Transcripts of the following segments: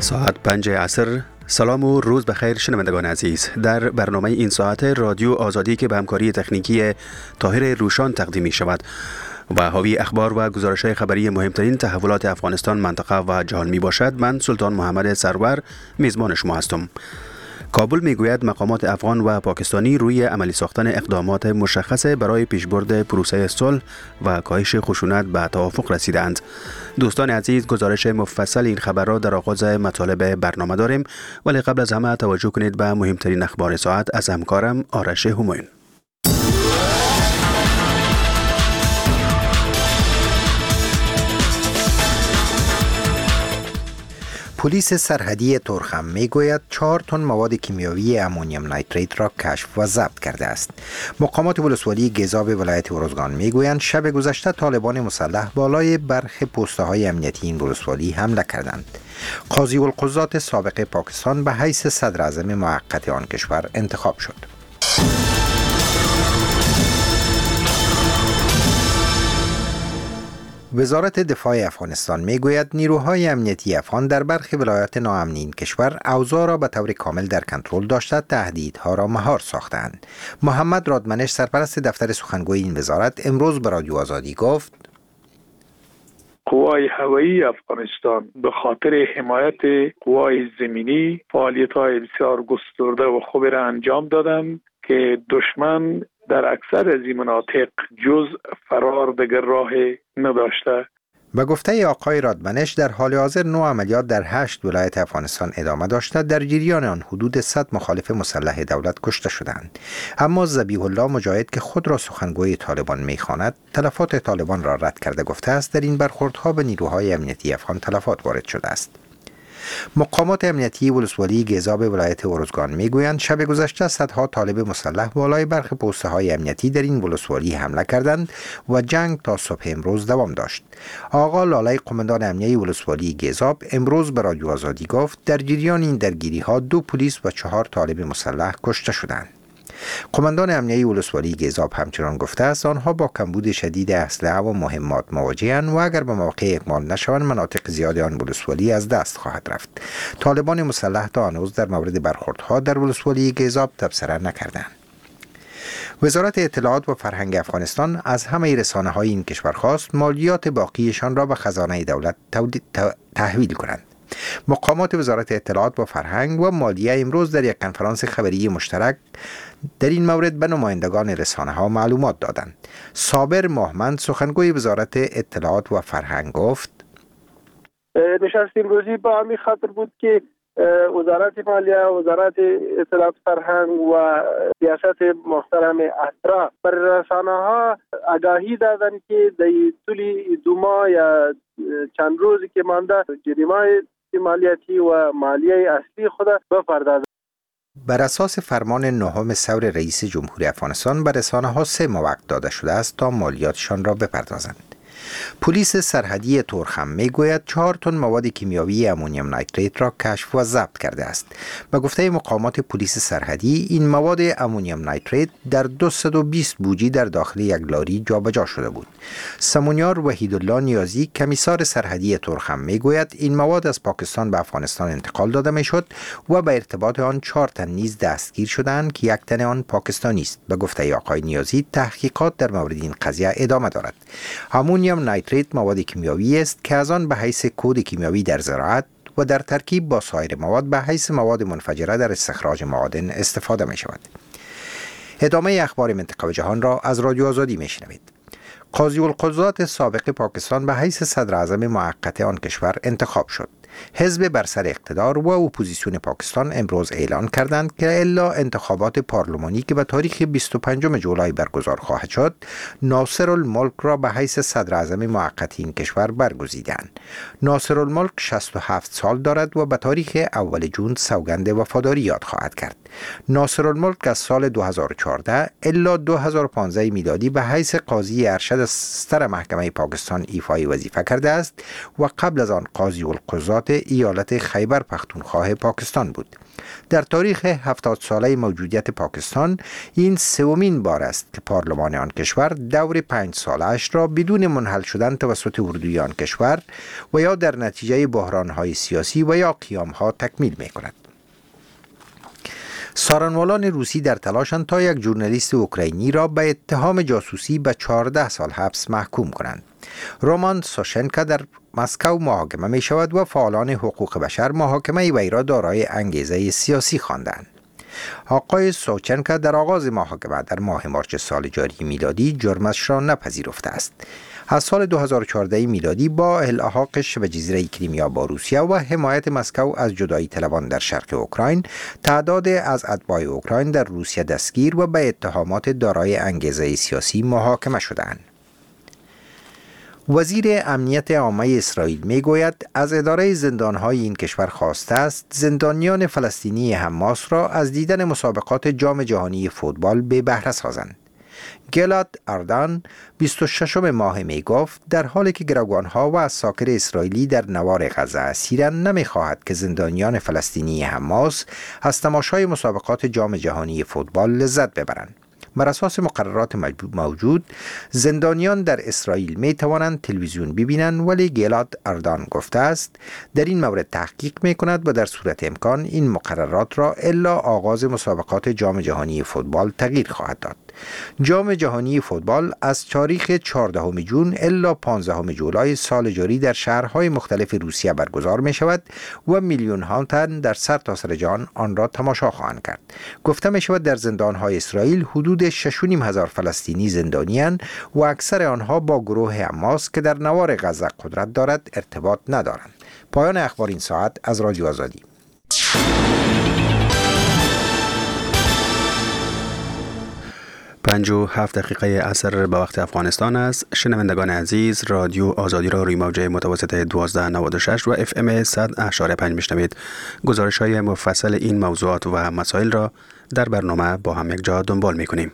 ساعت 5 عصر. سلام و روز بخیر شنوندگان عزیز. در برنامه این ساعت رادیو آزادی که به همکاری تکنیکی طاهر روشان تقدیم می شود و حاوی اخبار و گزارش‌های خبری مهمترین تحولات افغانستان، منطقه و جهان می باشد، من سلطان محمد سرور میزبان شما هستم. کابل میگوید مقامات افغان و پاکستانی روی عملی ساختن اقدامات مشخص برای پیشبرد پروسه صلح و کاهش خشونت به توافق رسیدند. دوستان عزیز، گزارش مفصل این خبر را در آغاز مطالب برنامه داریم، ولی قبل از همه توجه کنید به مهمترین اخبار ساعت از همکارم آرش همایون. پلیس سرحدی تورخم میگوید 4 تن مواد کیمیاوی امونیم نیتریت را کشف و ضبط کرده است. مقامات ولسوالی گیزاب ولایت ارزگان میگویند شب گذشته طالبان مسلح بالای برخی پست‌های امنیتی این ولسوالی حمله کردند. قاضی القضات سابق پاکستان به حیث صدر اعظم موقت آن کشور انتخاب شد. وزارت دفاع افغانستان میگوید نیروهای امنیتی افغان در برخی ولایات ناامن این کشور اوضاع را به طور کامل در کنترل داشته تهدیدها را مهار ساختند. محمد رادمنش، سرپرست دفتر سخنگوی این وزارت، امروز به رادیو آزادی گفت قوای هوایی افغانستان به خاطر حمایت قوای زمینی فعالیت‌های بسیار گسترده و خوبی را انجام دادند که دشمن در اکثر از این مناطق جز فرار دیگر راه نداشته. به گفته آقای رادمنش، در حال حاضر 9 عملیات در 8 ولایت افغانستان ادامه داشته. در جریان آن حدود 100 مخالف مسلح دولت کشته شدند. اما ذبیح الله مجاهد که خود را سخنگوی طالبان می‌خواند، تلفات طالبان را رد کرده گفته است در این برخوردها به نیروهای امنیتی افغان تلفات وارد شده است. مقامات امنیتی ولسوالی گیزاب ولایت ارزگان میگویند شب گذشته صدها طالب مسلح بالای برخی پست‌های امنیتی در این ولسوالی حمله کردند و جنگ تا صبح امروز دوام داشت. آقا لاله، قماندان امنیتی ولسوالی گیزاب، امروز به رادیو آزادی گفت در جریان این درگیری‌ها 2 پلیس و 4 طالب مسلح کشته شدند. قماندان امنیتی ولسوالی گیزاب همچنان گفته است آنها با کمبود شدید اسلحه و مهمات مواجه‌اند و اگر به موقع اکمال نشوند مناطق زیاد آن ولسوالی از دست خواهد رفت. طالبان مسلح تا هنوز در مورد برخوردها در ولسوالی گیزاب تبصره نکردند. وزارت اطلاعات و فرهنگ افغانستان از همه رسانه‌های این کشور خواست مالیات باقیشان را به خزانه دولت تحویل کنند. مقامات وزارت اطلاعات و فرهنگ و مالیه امروز در یک کنفرانس خبری مشترک در این مورد به نمایندگان رسانه‌ها معلومات دادند. صابر مهمند، سخنگوی وزارت اطلاعات و فرهنگ، گفت نشست امروزی به همین خاطر بود که وزارت مالیه، وزارت اطلاعات فرهنگ و سیاست محترم اسرا بر رسانه‌ها آگاهی دادن که در طول 2 ماه یا چند روزی که مانده جریمه مالیاتی و مالیه اصلی خود بپردازند. بر اساس فرمان 9 ثور رئیس جمهور افغانستان به رسانه‌ها 3 موقع داده شده است تا مالیاتشان را بپردازند. پلیس سرحدی تورخم میگوید 4 تن مواد کیمیاوی امونیم نیتریت را کشف و ضبط کرده است. به گفته مقامات پلیس سرحدی این مواد امونیم نیتریت در 220 بوجی در داخل یک لاری جابجا شده بود. سمونیار وحیدالله نیازی، کمیسار سرحدی تورخم، میگوید این مواد از پاکستان به افغانستان انتقال داده میشد و به ارتباط آن 4 تن نیز دستگیر شدند که 1 تن آن پاکستانی است. به گفته آقای نیازی تحقیقات در مورد این قضیه ادامه دارد. امونیم نیتریت مواد کیمیاوی است که از آن به حیث کود کیمیاوی در زراعت و در ترکیب با سایر مواد به حیث مواد منفجره در استخراج معادن استفاده می شود. ادامه اخبار منطقه و جهان را از رادیو آزادی می شنوید. قاضی القضات سابق پاکستان به حیث صدر اعظم موقت آن کشور انتخاب شد. حزب بر سر اقتدار و اپوزیسیون پاکستان امروز اعلان کردند که الا انتخابات پارلمانی که به تاریخ 25 جولای برگزار خواهد شد، ناصر الملک را به حیث صدر اعظم موقت این کشور برگزیدند. ناصر الملک 67 سال دارد و به تاریخ اول جون سوگند وفاداری یاد خواهد کرد. ناصر الملک از سال 2014 الا 2015 میلادی به حیث قاضی ارشد ستر محکمه پاکستان ایفای وظیفه کرده است و قبل از آن قاضی القضات توسط ایالت خیبر پختونخوا پاکستان بود. در تاریخ 70 ساله موجودیت پاکستان این سومین بار است که پارلمان آن کشور دور 5 ساله‌اش را بدون منحل شدن توسط اردوی آن کشور و یا در نتیجه بحران‌های سیاسی و یا قیام‌ها تکمیل می‌کند. سارنوالان روسی در تلاشند تا یک ژورنالیست اوکراینی را به اتهام جاسوسی به 14 سال حبس محکوم کنند. رومان سوشنکا در مسکو محاکمه می شود و فعالان حقوق بشر محاکمه وی را دارای انگیزه سیاسی خواندند. آقای سوچنکا در آغاز محاکمه در ماه مارچ سال جاری میلادی جرمش را نپذیرفته است. از سال 2014 میلادی با الحاقش به جزیره کریمیا با روسیه و حمایت مسکو از جدایی طلبان در شرق اوکراین، تعداد از اتباع اوکراین در روسیه دستگیر و به اتهامات دارای انگیزه سیاسی محاکمه شدند. وزیر امنیت عامه اسرائیل می گوید از اداره زندانهای این کشور خواسته است زندانیان فلسطینی حماس را از دیدن مسابقات جام جهانی فوتبال به بهره سازند. گلاد اردان 26 ماه می گفت در حالی که گروگانها و اساکر اسرائیلی در نوار غزه اسیرند نمی خواهد که زندانیان فلسطینی حماس از تماشای مسابقات جام جهانی فوتبال لذت ببرند. بر اساس مقررات موجود زندانیان در اسرائیل می توانند تلویزیون ببینند، ولی گلاد اردان گفته است در این مورد تحقیق می کند و در صورت امکان این مقررات را الا آغاز مسابقات جام جهانی فوتبال تغییر خواهد داد. جام جهانی فوتبال از تاریخ 14 جون الا 15 جولای سال جاری در شهرهای مختلف روسیه برگزار می شود و میلیون ها تن در سرتاسر جهان آن را تماشا خواهند کرد. گفته می شود در زندانهای اسرائیل حدود 6,500 فلسطینی زندانیان و اکثر آنها با گروه حماس که در نوار غزه قدرت دارد ارتباط ندارند. پایان اخبار این ساعت از رادیو آزادی. 57 دقیقه عصر به وقت افغانستان است. شنوندگان عزیز، رادیو آزادی را روی موج متوسط 1296 و FM 100.5 میشنوید. گزارش های مفصل این موضوعات و مسائل را در برنامه با هم یک جا دنبال میکنیم.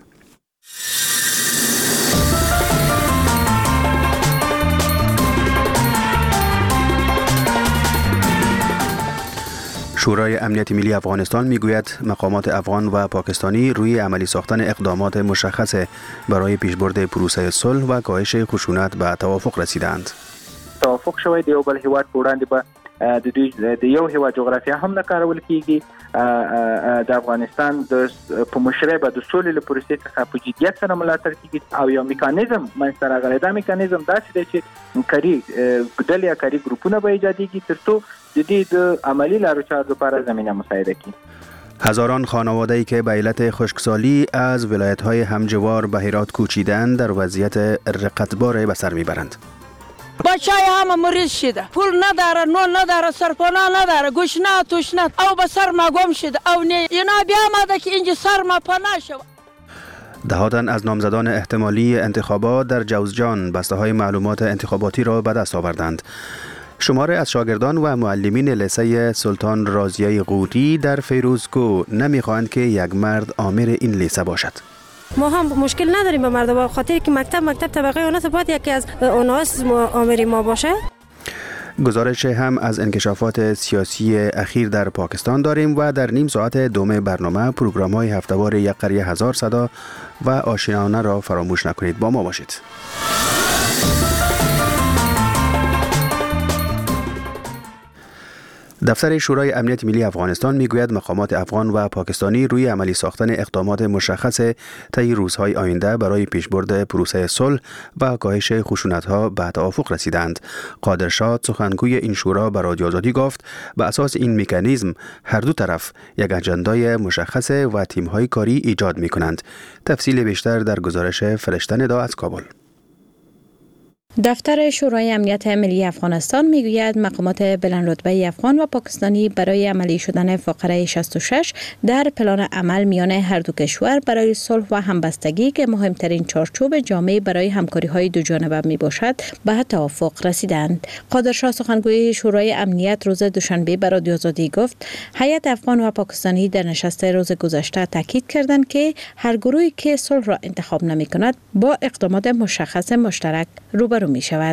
شورای امنیت ملی افغانستان میگوید مقامات افغان و پاکستانی روی عملی ساختن اقدامات مشخص برای پیشبرد پروسه صلح و کاهش خشونت به توافق رسیدند. توافق شوی د یو بل هیواد په وړاندې به د یو هیواد جغرافیا هم نه کارول کیږي. د افغانستان په مشرۍ به د سولې له پروسې څخه په جدیت سره ملاتړ کیږي او یو میکانیزم منځته راغلی. دا میکانیزم داسې دی چې کاري ډلې یا کاري ګروپونه به ایجادېږي ترڅو د دې د عملي لارو چارو لپاره زمینه مساعده کړي. هزاران خانواده‌ای که به علت خشکسالی از ولایت‌های همجوار به هرات کوچیدند در وضعیت رقتبار به سر میبرند. بچه‌ای همه مریض شده، پول نداره، نون نداره، سرپناه نداره، گوشنه توشنه او به سر ما گم شده او نه اینا بیا آمده که اینجا سر ما پناه شد. دهاتن از نامزدان احتمالی انتخابات در جوزجان بسته‌های معلومات انتخاباتی را به دست آوردند. شماره از شاگردان و معلمین لیسه سلطان رازیه غوری در فیروزکو نمیخواهند که یک مرد آمر این لیسه باشد. ما هم مشکل نداریم با مردم، به خاطر که مکتب طبقه اونها باید یکی از اونها آمر ما باشه. گزارش هم از انکشافات سیاسی اخیر در پاکستان داریم و در نیم ساعت دوم برنامه پروگرام‌های هفته‌وار یک قریه هزار صدا و آشنایانه را فراموش نکنید. با ما باشید. دفتر شورای امنیت ملی افغانستان میگوید مقامات افغان و پاکستانی روی عملی ساختن اقدامات مشخص طی روزهای آینده برای پیشبرد پروسه صلح و کاهش خشونت‌ها به توافق رسیدند. قادرشاه سخنگوی این شورا به رادیو آزادی گفت به اساس این مکانیزم هر دو طرف یک اجندای مشخص و تیم‌های کاری ایجاد می‌کنند. تفصیل بیشتر در گزارش فرشته ندا از کابل. دفتر شورای امنیت ملی افغانستان میگوید مقامات بلندرتبه افغان و پاکستانی برای عملی شدن فقره 66 در پلان عمل میان هر دو کشور برای صلح و همبستگی که مهمترین چارچوب جامع برای همکاری‌های دو جانبه میباشد به توافق رسیدند. قادرشاه سخنگوی شورای امنیت روز دوشنبه به رادیو آزادی گفت هیئت افغان و پاکستانی در نشست روز گذشته تاکید کردند که هر گروهی که صلح را انتخاب نمی‌کند با اقدامات مشخص مشترک روبرو می شود.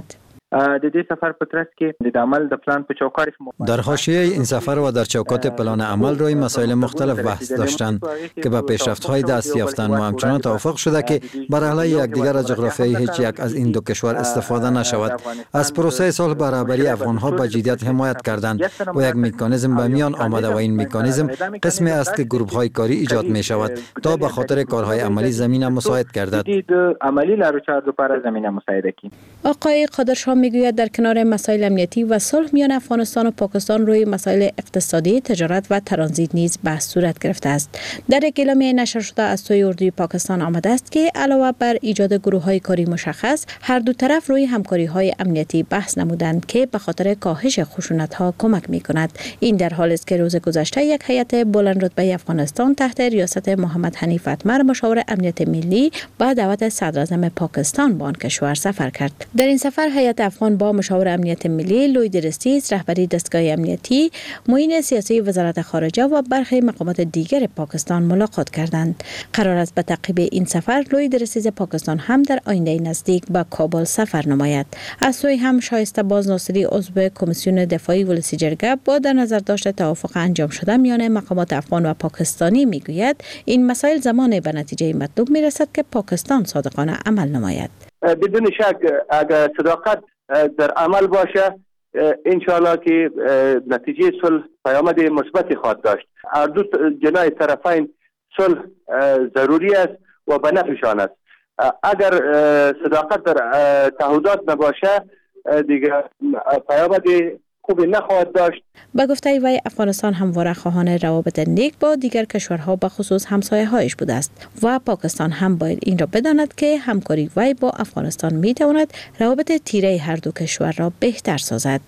د دې سفر په ترڅ کې د عمل د پلان په چوکاټ در حاشیه این سفر و در چوکات پلان عمل روی مسائل مختلف بحث داشتند که به پیشرفت‌های دست یافتند و همچنان توافق شده که بر علیه یکدیگر جغرافیایی هیچ یک از این دو کشور استفاده نشود. از پروسه صلح و رهبری افغان‌ها با جدیت حمایت کردند و یک مکانیزم به میان آمده و این مکانیزم قسمی است که گروه‌های کاری ایجاد می‌شود تا به خاطر کارهای عملی زمینه مساعد گردد. عملی لارچار دوباره زمینه مساعده کی. آقای قادرشاه میگوید در کنار مسائل امنیتی و صلح میان افغانستان و پاکستان روی مسائل اقتصادی، تجارت و ترانزیت نیز بحث صورت گرفته است. در یک اعلامیه نشر شده از سوی اردوی پاکستان آمده است که علاوه بر ایجاد گروه‌های کاری مشخص، هر دو طرف روی همکاری‌های امنیتی بحث نمودند که به خاطر کاهش خشونت‌ها کمک می‌کند. این در حالی است که روز گذشته یک هیئت بلندرتبه افغانستان تحت ریاست محمد حنیف اتمر مشاور امنیت ملی با دعوت صدراعظم پاکستان به آن کشور سفر کرد. در این سفر هیئت افغان با مشاور امنیت ملی لوید رستیز، رهبری دستگاه امنیتی، معین سیاسی وزارت خارجه و برخی مقامات دیگر پاکستان ملاقات کردند. قرار است به تعقیب این سفر لوید رستیز پاکستان هم در آینده نزدیک به کابل سفر نماید. از سوی هم شایسته بازناصری عضو کمیسیون دفاعی ولسی جرگه با در نظر داشته توافق انجام شده میان مقامات افغان و پاکستانی میگوید این مسائل زمان به نتیجه مطلوب میرسد که پاکستان صادقانه عمل نماید. بدون شک اگر صداقت در عمل باشه انشاءالله که نتیجه صلح پیامد مثبتی خواهد داشت. هر دو جناح طرفین صلح ضروری است و به نفعشان است. اگر صداقت در تعهدات نباشه دیگه پیامد خوبی نخواهد داشت. با گفته وی افغانستان همواره خواهان روابط نیک با دیگر کشورها به خصوص همسایه‌هایش بوده است و پاکستان هم باید این را بداند که همکاری وی با افغانستان میتواند روابط تیره هر دو کشور را بهتر سازد.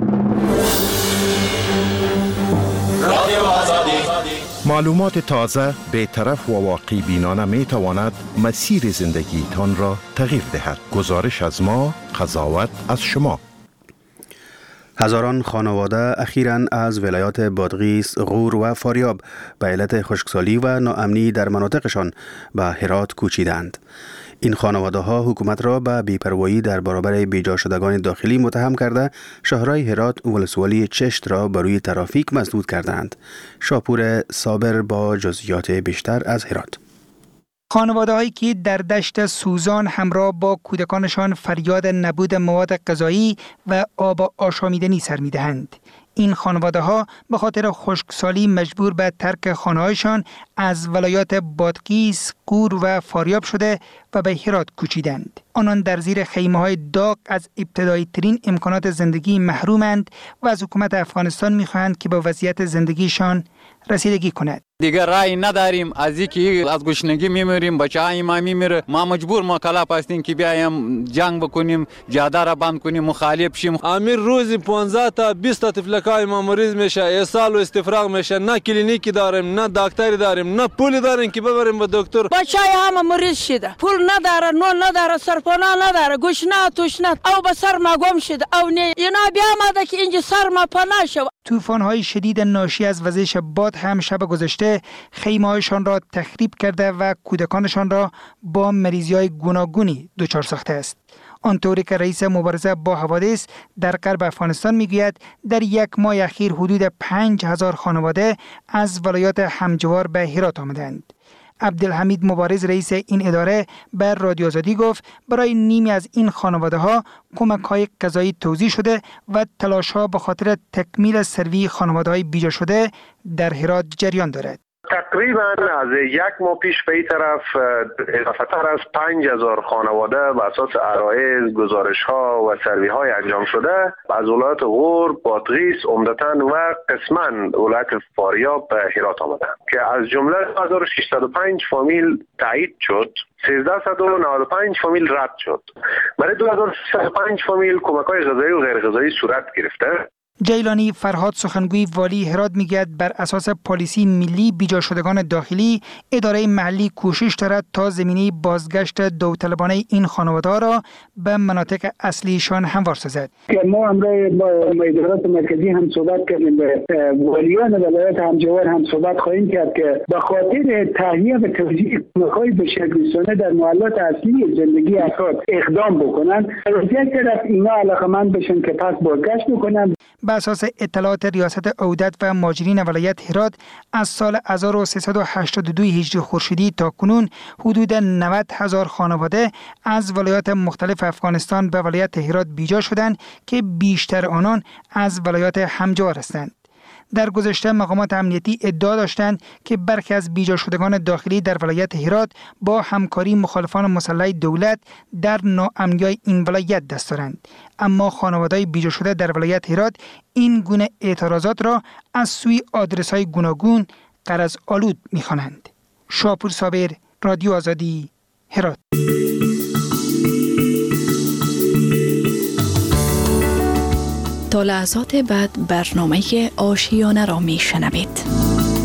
معلومات تازه، بی‌طرف و واقعی بینانه می تواند مسیر زندگیتان را تغییر دهد. گزارش از ما، قضاوت از شما. هزاران خانواده اخیراً از ولایات بادغیس، غور و فاریاب به علت خشکسالی و ناامنی در مناطقشان به هرات کوچیدند. این خانواده ها حکومت را به بی‌پروایی در برابر بیجا شدگان داخلی متهم کرده شهرهای هرات ولسوالی چشت را بر روی ترافیک مسدود کردند. شاپور صابر با جزئیات بیشتر از هرات. خانواده هایی که در دشت سوزان همراه با کودکانشان فریاد نبود مواد غذایی و آب آشامیدنی سر می دهند. این خانواده ها به خاطر خشکسالی مجبور به ترک خانه‌هایشان از ولایات بادغیس، غور و فاریاب شده و به هرات کوچیدند. آنان در زیر خیمه‌های داغ از ابتدایی ترین امکانات زندگی محرومند و از حکومت افغانستان می‌خواهند که به وضعیت زندگیشان رسیدگی کند. دیگر رای نداریم، از اینکه از گشنگی میمیریم، بچه‌های ما میمیره، ما مجبور مکلف هستیم که بیایم جنگ بکنیم، جاده را بند کنیم، مخالف شیم. امیر روزی 15 تا 20 تا تفلکای ما مریض میشه، ایصال و استفراغ میشه، نه کلینیکی داریم، نه دکتری داریم، نه پولی داریم که ببریم به دکتر. بچه‌های همه مریض شده، پول نداره، نون نداره، سرپناه نداره، گشنه توشنه او به سر ما گم شده او نه اینا بیا آمده که اینجا سر ما پناه شو. طوفان‌های شدید ناشی از وزش باد هم شب گذشته خیمه‌هایشان را تخریب کرده و کودکانشان را با مریضی‌های گوناگونی دچار ساخته است. آنطوری که رئیس مبارزه با حوادث در غرب افغانستان میگوید در یک ماه اخیر حدود 5000 خانواده از ولایات همجوار به هرات آمدند. عبدالحمید مبارز رئیس این اداره بر رادیو آزادی گفت برای نیمی از این خانواده ها کمک های غذایی توزیع شده و تلاش ها به خاطر تکمیل سروی خانواده های بیجا شده در هرات جریان دارد. تقریبا از یک ماه پیش به این طرف اضافتر از 5000 خانواده به اساس عرایض، گزارش ها و سروی های انجام شده از ولایت غور، بادغیس عمدتاً و قسماً ولایت فاریاب به هرات آمدند که از جمله 2605 فامیل تایید شد، 1395 فامیل رد شد. برای 2305 فامیل کمک های غذایی و غیر غذایی صورت گرفته. جیلانی فرهاد سخنگوی والی هرات میگوید بر اساس پالیسی ملی بیجا شدگان داخلی اداره محلی کوشش دارد تا زمینه بازگشت داوطلبانه این خانواده را به مناطق اصلیشان هموار سازد. ما امروز با ادارات مرکزی هم صحبت کردیم، والیان ولایت همجوار هم صحبت خواهیم کرد که به خاطر تهیه و توزیع کمک‌های بشردوستانه در محلات اصلی زندگی افراد اقدام بکنند. از یک طرف اینا علاقه‌مند بشن که پس بازگشت بکنند. به اساس اطلاعات ریاست عودت و ماجرین ولایت هرات از سال 1382 هجری خورشیدی تا کنون حدود 90,000 خانواده از ولایات مختلف افغانستان به ولایت هرات بیجا شدند که بیشتر آنان از ولایات همجوار هستند. در گذشته مقامات امنیتی ادعا داشتند که برخی از بیجا شدگان داخلی در ولایت هرات با همکاری مخالفان مسلح دولت در ناامنی این ولایت دست دارند، اما خانواده‌های بیجا شده در ولایت هرات این گونه اعتراضات را از سوی آدرس‌های گوناگون غرض آلود می‌خوانند. شاپور صابر، رادیو آزادی، هرات. تا لحظات بعد برنامه آشیانه را می شنوید.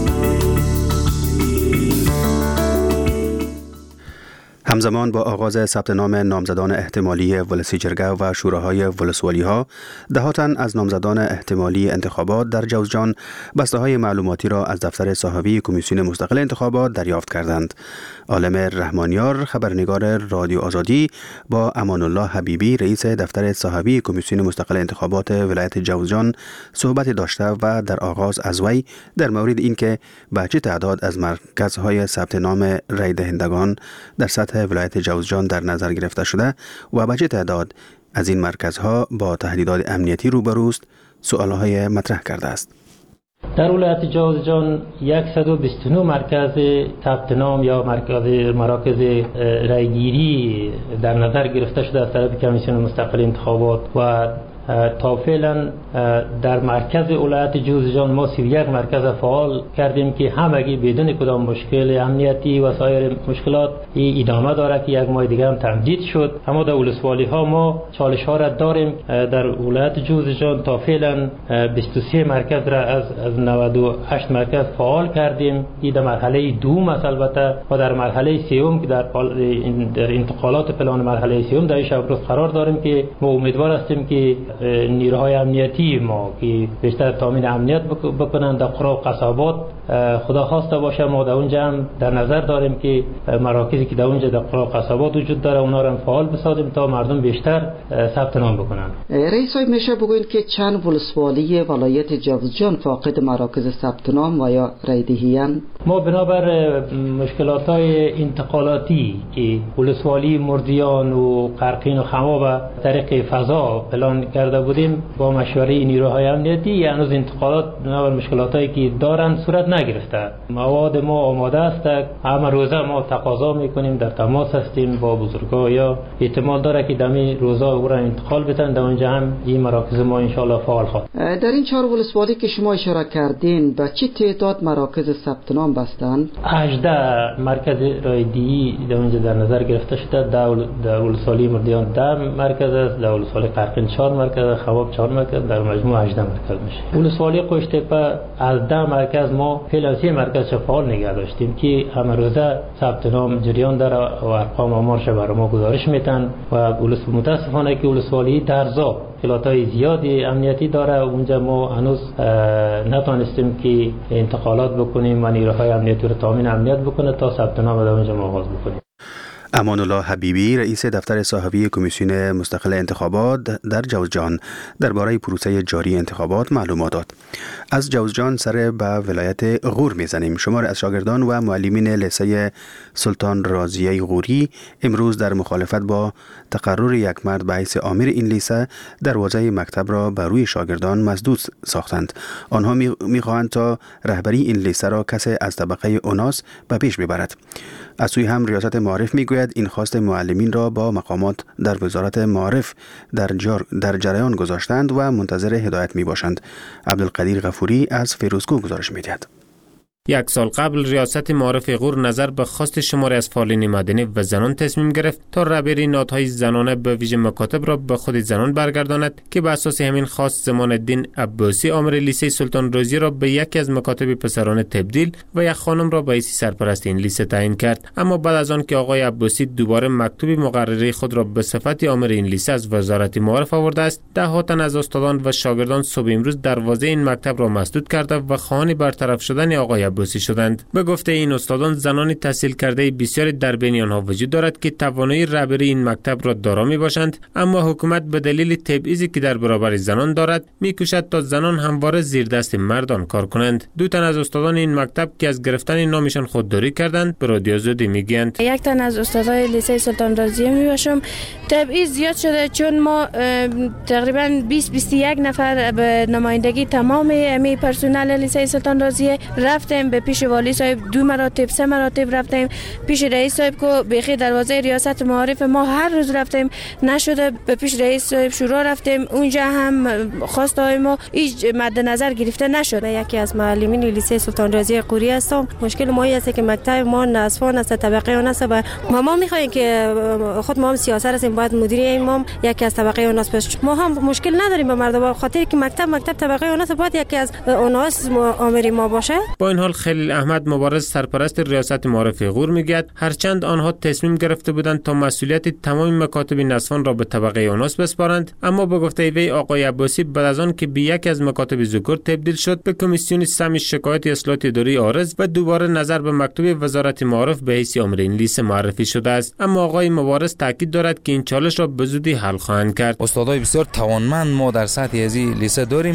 همزمان با آغاز ثبت نام نامزدان احتمالی ولسی جرگه و شوراهای ولسوالی ها، دهاتن از نامزدان احتمالی انتخابات در جوزجان بسته های معلوماتی را از دفتر صاحبی کمیسیون مستقل انتخابات دریافت کردند. عالم رحمانیار، خبرنگار رادیو آزادی، با امان الله حبیبی رئیس دفتر صاحبی کمیسیون مستقل انتخابات ولایت جوزجان صحبت داشته و در آغاز از وی در مورد اینکه به چه تعداد از مرکزهای ثبت نام رای دهندگان در سطح ولایت جوزجان در نظر گرفته شده و به چه تعداد از این مرکزها با تهدیدات امنیتی روبروست سوالهای مطرح کرده است. در ولایت جوزجان 129 مرکز ثبت نام یا مراکز رایگیری در نظر گرفته شده از طرف کمیسیون مستقل انتخابات و تا فعلا در مرکز ولایت جوزجان ما 31 مرکز فعال کردیم که همگی بدون کدام مشکل امنیتی و سایر مشکلات ادامه داره که یک ماه دیگه هم تمدید شد. اما در ولسوالی ها ما چالش ها را داریم. در ولایت جوزجان تا فعلا 23 مرکز را از 98 مرکز فعال کردیم. این در مرحله دوم است البته و در مرحله سوم که در انتقالات پلان مرحله سوم در شب روز قرار داریم که ما امیدوار هستیم که نیروهای امنیتی ما که بیشتر تامین امنیت بکنند در قرى و قصابات خدا خواسته باشه ما در اونجا هم در نظر داریم که مراکزی که در اونجا در قرى و قصابات وجود داره اونا رو هم فعال بسازیم تا مردم بیشتر ثبت نام بکنن. رئیس صاحب میشه بگوین که چند ولسوالی ولایت جوزجان فاقد مراکز ثبت نام و یا رایدهیان؟ ما بنابر مشکلات‌های انتقالاتی که ولسوالی مردیان و قرقین و خما به طریق فضا پلان کرده بودیم با مشوره نیروهای امنیتی هنوز انتقالات بنابر مشکلاتایی که دارن صورت نگرفته. مواد ما آماده است، همه روزه ما تقاضا میکنیم، در تماس هستیم با بزرگا یا احتمال داره که دمی روزا او را انتقال بدن در اونجا هم این مراکز ما ان شاء الله فعال خواهد. در این 4 ولسوالی که شما اشاره کردین به چه تعداد مراکز ثبت نام بستند؟ 18 مرکز رایدهی در اونجا در نظر گرفته شده. در ولسوالی مردیان 10 مرکز است، در ولسوالی قرقین 4 مرکز، خواب 4 مرکز، در مجموع 18 مرکز میشه. ولسوالی قشتپه از 10 مرکز ما فعلا 3 مرکز فعال نگه داشتیم که همه روزه ثبت نام جریان داره و ارقام آمارش برای ما گزارش میتن و متاسفانه که ولسوالی درزا مشکلات‌های زیادی امنیتی داره. اونجا ما هنوز نتونستیم که انتقالات بکنیم و نیروهای امنیتی رو تامین امنیت بکنه تا ثبت نام در اونجا آغاز بکنیم. امان الله حبیبی رئیس دفتر صاحبی کمیسیون مستقل انتخابات در جوزجان درباره پروسه جاری انتخابات معلومات داد. از جوزجان سر به ولایت غور میزنیم. شمار از شاگردان و معلمین لیسه سلطان رازیه غوری امروز در مخالفت با تقرر یک مرد به حیث آمر این لیسه دروازه مکتب را بر روی شاگردان مسدود ساختند. آنها میخواهند تا رهبری این لیسه را کسی از طبقه اوناس به پیش ببرد. از سوی هم ریاست معارف میگوید این خواست معلمین را با مقامات در وزارت معارف در جریان گذاشتند و منتظر هدایت می باشند. عبدالقدیر غفوری از فیروزکوه گزارش میدهد. یک سال قبل ریاست معارف غور نظر به خواست شماری از فعالین مدنی و زنان تصمیم گرفت تا رهبری نهادهای زنانه به ویژه مکاتب را به خود زنان برگرداند که به اساس همین خواست زمان الدین عباسی آمر لیسه سلطان رازی را به یکی از مکاتب پسرانه تبدیل و یک خانم را به حیث سرپرست این لیسه تعیین کرد. اما بعد از آن که آقای عباسی دوباره مکتوب مقرری خود را به صفت آمر این لیسه از وزارت معارف آورده است، ده ها تن از استادان و شاگردان صبح امروز دروازه این مکتب را مسدود کرده و خواهان برطرف شدن آقای عباسی شدند. به گفته این استادان، زنان تحصیل کرده بسیاری در بین آنها وجود دارد که توانایی رهبری این مکتب را دارا میباشند، اما حکومت به دلیل تبعیضی که در برابر زنان دارد میکوشد تا زنان همواره زیر دست مردان کار کنند. دو تن از استادان این مکتب که از گرفتن نامشان خودداری کردند به رادیو آزادی میگویند: یک تن از استادای لیسه سلطان رازی میباشم. تبعیض زیاد شده چون ما تقریبا 20-21 نفر به نمایندگی تمام امی پرسنل لیسه سلطان رازی رفتیم به پیش والی صاحب 2 مراتب 3 مراتب رفتیم، پیش رئیس صاحب کو بخی دروازه ریاست معارف ما هر روز رفتیم نشده، به پیش رئیس صاحب شورا رفتیم اونجا هم خواستای ما هیچ مد نظر گرفته نشده. یکی از معلمین لیسه سلطان رازی قوری هستم. مشکل ما است که مکتب ما نصفان است، طبقه اون است و ما میخوایم که خود ما هم سیاست هستیم، باید مدیر امام یکی از طبقه اون است. ما هم مشکل نداریم با مردم، خاطر که مکتب طبقه اون است، باید یکی از اوناس آمری ما باشه. با این حال خلیل احمد مبارز سرپرست ریاست معارف غور میگوید هرچند آنها تصمیم گرفته بودند تا مسئولیت تمام مکاتب نصفان را به طبقه اوناس بسپارند، اما به گفته وی آقای عباسی بعد از آن که به یکی از مکاتب ذکور تبدیل شد به کمیسیون سمی شکایت اصلاحات اداری عارض و دوباره نظر به مکتوب وزارت معارف به حیث آمر این لیسه معرفی شده است. اما آقای مبارز تاکید دارد که این چالش را به زودی حل خواهند کرد. استادای بسیار توانمند ما در سطح از لیسه داریم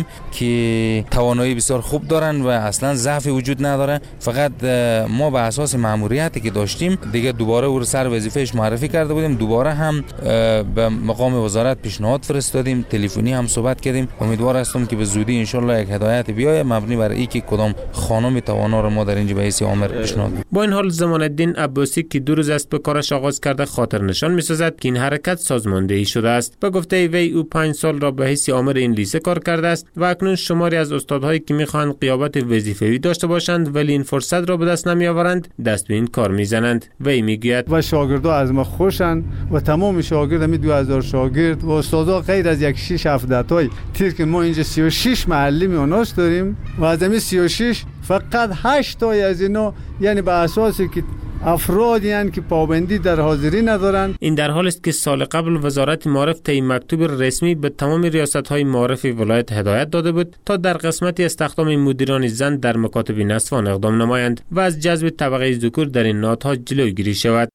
که توانایی بسیار خوب دارن و اصلا ضعفی وجود نداره، فقط ما به اساس مأموریتی که داشتیم دیگه دوباره او سر وظیفهش معرفی کرده بودیم، دوباره هم به مقام وزارت پیشنهاد فرستادیم، تلفنی هم صحبت کردیم. امیدوار هستم که به زودی ان شاء الله یک هدایت بیاید مبنی بر اینکه کدام خانم توانا رو ما در اینجا به حیث آمر پیشنهاد. با این حال زمان الدین عباسی که 2 روز است به کارش آغاز کرده خاطر نشان می‌سازد که این حرکت سازماندهی شده است. به گفته وی او 5 سال را به حیث آمر این لیسه کار کرده است و اکنون شماری از استادهایی که می‌خواهند قیادت وظیفه‌ای داشته باشند ولی این فرصت را به دست نمی‌آورند دست به این کار می‌زنند. وی میگوید و شاگردها از ما خوشن و تمام شاگرد می 2000 شاگرد و استادا غیر از یک 6-7 تای تیر که ما اینجا 36 معلم اوناس داریم و از این 36 فقط 8 تای از اینا یعنی به اساسی که افرادی هستند که پابندی در حاضری ندارند. این در حال است که سال قبل وزارت معارف طی مکتوب رسمی به تمام ریاست‌های معارف ولایت هدایت داده بود تا در قسمتی استخدام مدیران زن در مکاتب نصفان اقدام نمایند و از جذب طبقه ذکور در این نهادها جلوگیری شود.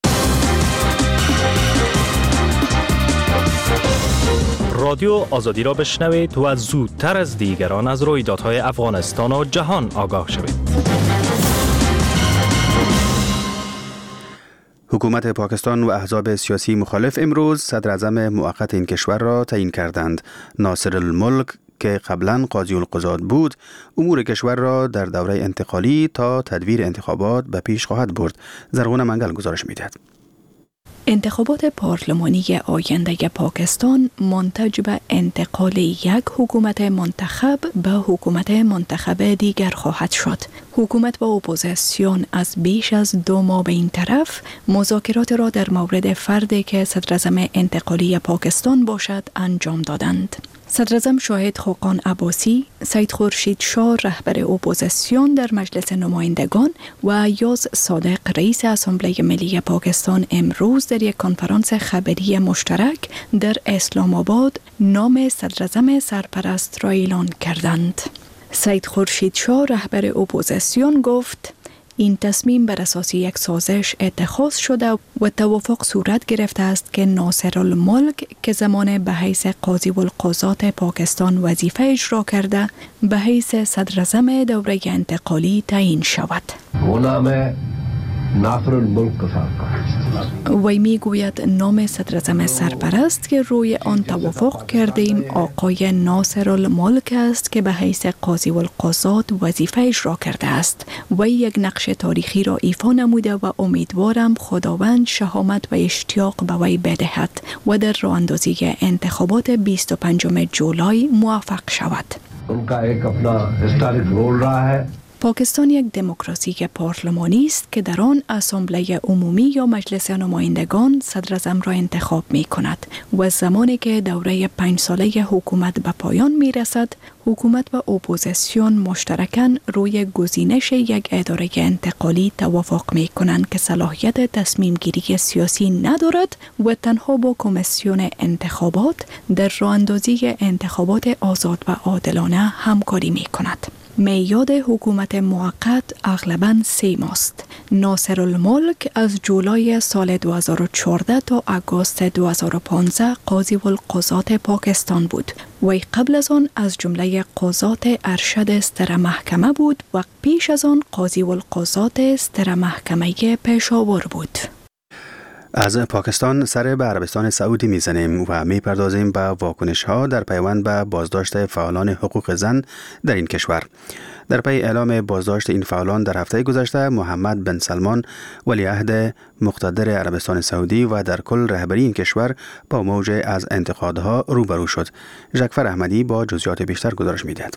رادیو آزادی را بشنوید و زودتر از دیگران از رویدادهای افغانستان و جهان آگاه شوید. حکومت پاکستان و احزاب سیاسی مخالف امروز صدر اعظم موقت این کشور را تعیین کردند. ناصر الملک که قبلا قاضی القضات بود، امور کشور را در دوره انتقالی تا تدبیر انتخابات به پیش خواهد برد. زرغون منگل گزارش می‌دهد. انتخابات پارلمانی آینده پاکستان منتج به انتقال یک حکومت منتخب به حکومت منتخب دیگر خواهد شد. حکومت و اپوزیسیون از بیش از 2 ماه به این طرف مذاکرات را در مورد فردی که صدراعظم انتقالی پاکستان باشد انجام دادند. صدراعظم شاهد خاقان عباسی، سید خورشید شاه رهبر اپوزیسیون در مجلس نمایندگان و یاز صادق رئیس اسامبله ملی پاکستان امروز در یک کنفرانس خبری مشترک در اسلام آباد نام صدراعظم سرپرست را اعلان کردند. سید خورشید شاه رهبر اپوزیسیون گفت این تصمیم بر اساس یک سازش اتخاذ شده و توافق صورت گرفته است که ناصر الملک که زمان به حیث قاضی القضات پاکستان وظیفه اجرا کرده به حیث صدراعظم دوره انتقالی تعیین شود. ناصر الملک وی می گوید نام صدراعظم سرپرست که روی آن توافق کردیم آقای ناصر الملک است که به حیث قاضی القضات وظیفه اجرا کرده است. وی یک نقش تاریخی را ایفا نموده و امیدوارم خداوند شهامت و اشتیاق به وی بدهد و در راه اندازی انتخابات 25 جولای موفق شود. ان کا ایک اپنا ہسٹورک رول رہا ہے. پاکستان یک دموکراسی پارلمانی است که در آن اسامبله عمومی یا مجلس نمایندگان صدر اعظم را انتخاب می کند و زمانی که دوره 5 ساله حکومت به پایان می رسد، حکومت و اپوزیسیون مشترکاً روی گزینش یک اداره انتقالی توافق می کنند که صلاحیت تصمیم گیری سیاسی ندارد و تنها با کمیسیون انتخابات در راه اندازی انتخابات آزاد و عادلانه همکاری می کند. میعاد حکومت موقت اغلباً 3 ماست. ناصرالملک از جولای سال 2014 تا آگوست 2015 قاضی القضات پاکستان بود و قبل از آن از جمله قضات ارشد ستر محکمه بود و پیش از آن قاضی القضات ستر محکمه پشاور بود. از پاکستان سر به عربستان سعودی میزنیم و میپردازیم به واکنش ها در پیوند به بازداشت فعالان حقوق زن در این کشور. در پی اعلام بازداشت این فعالان در هفته گذشته، محمد بن سلمان ولیعهد مقتدر عربستان سعودی و در کل رهبری این کشور با موج از انتقادها روبرو شد. جعفر احمدی با جزئیات بیشتر گزارش میدهد.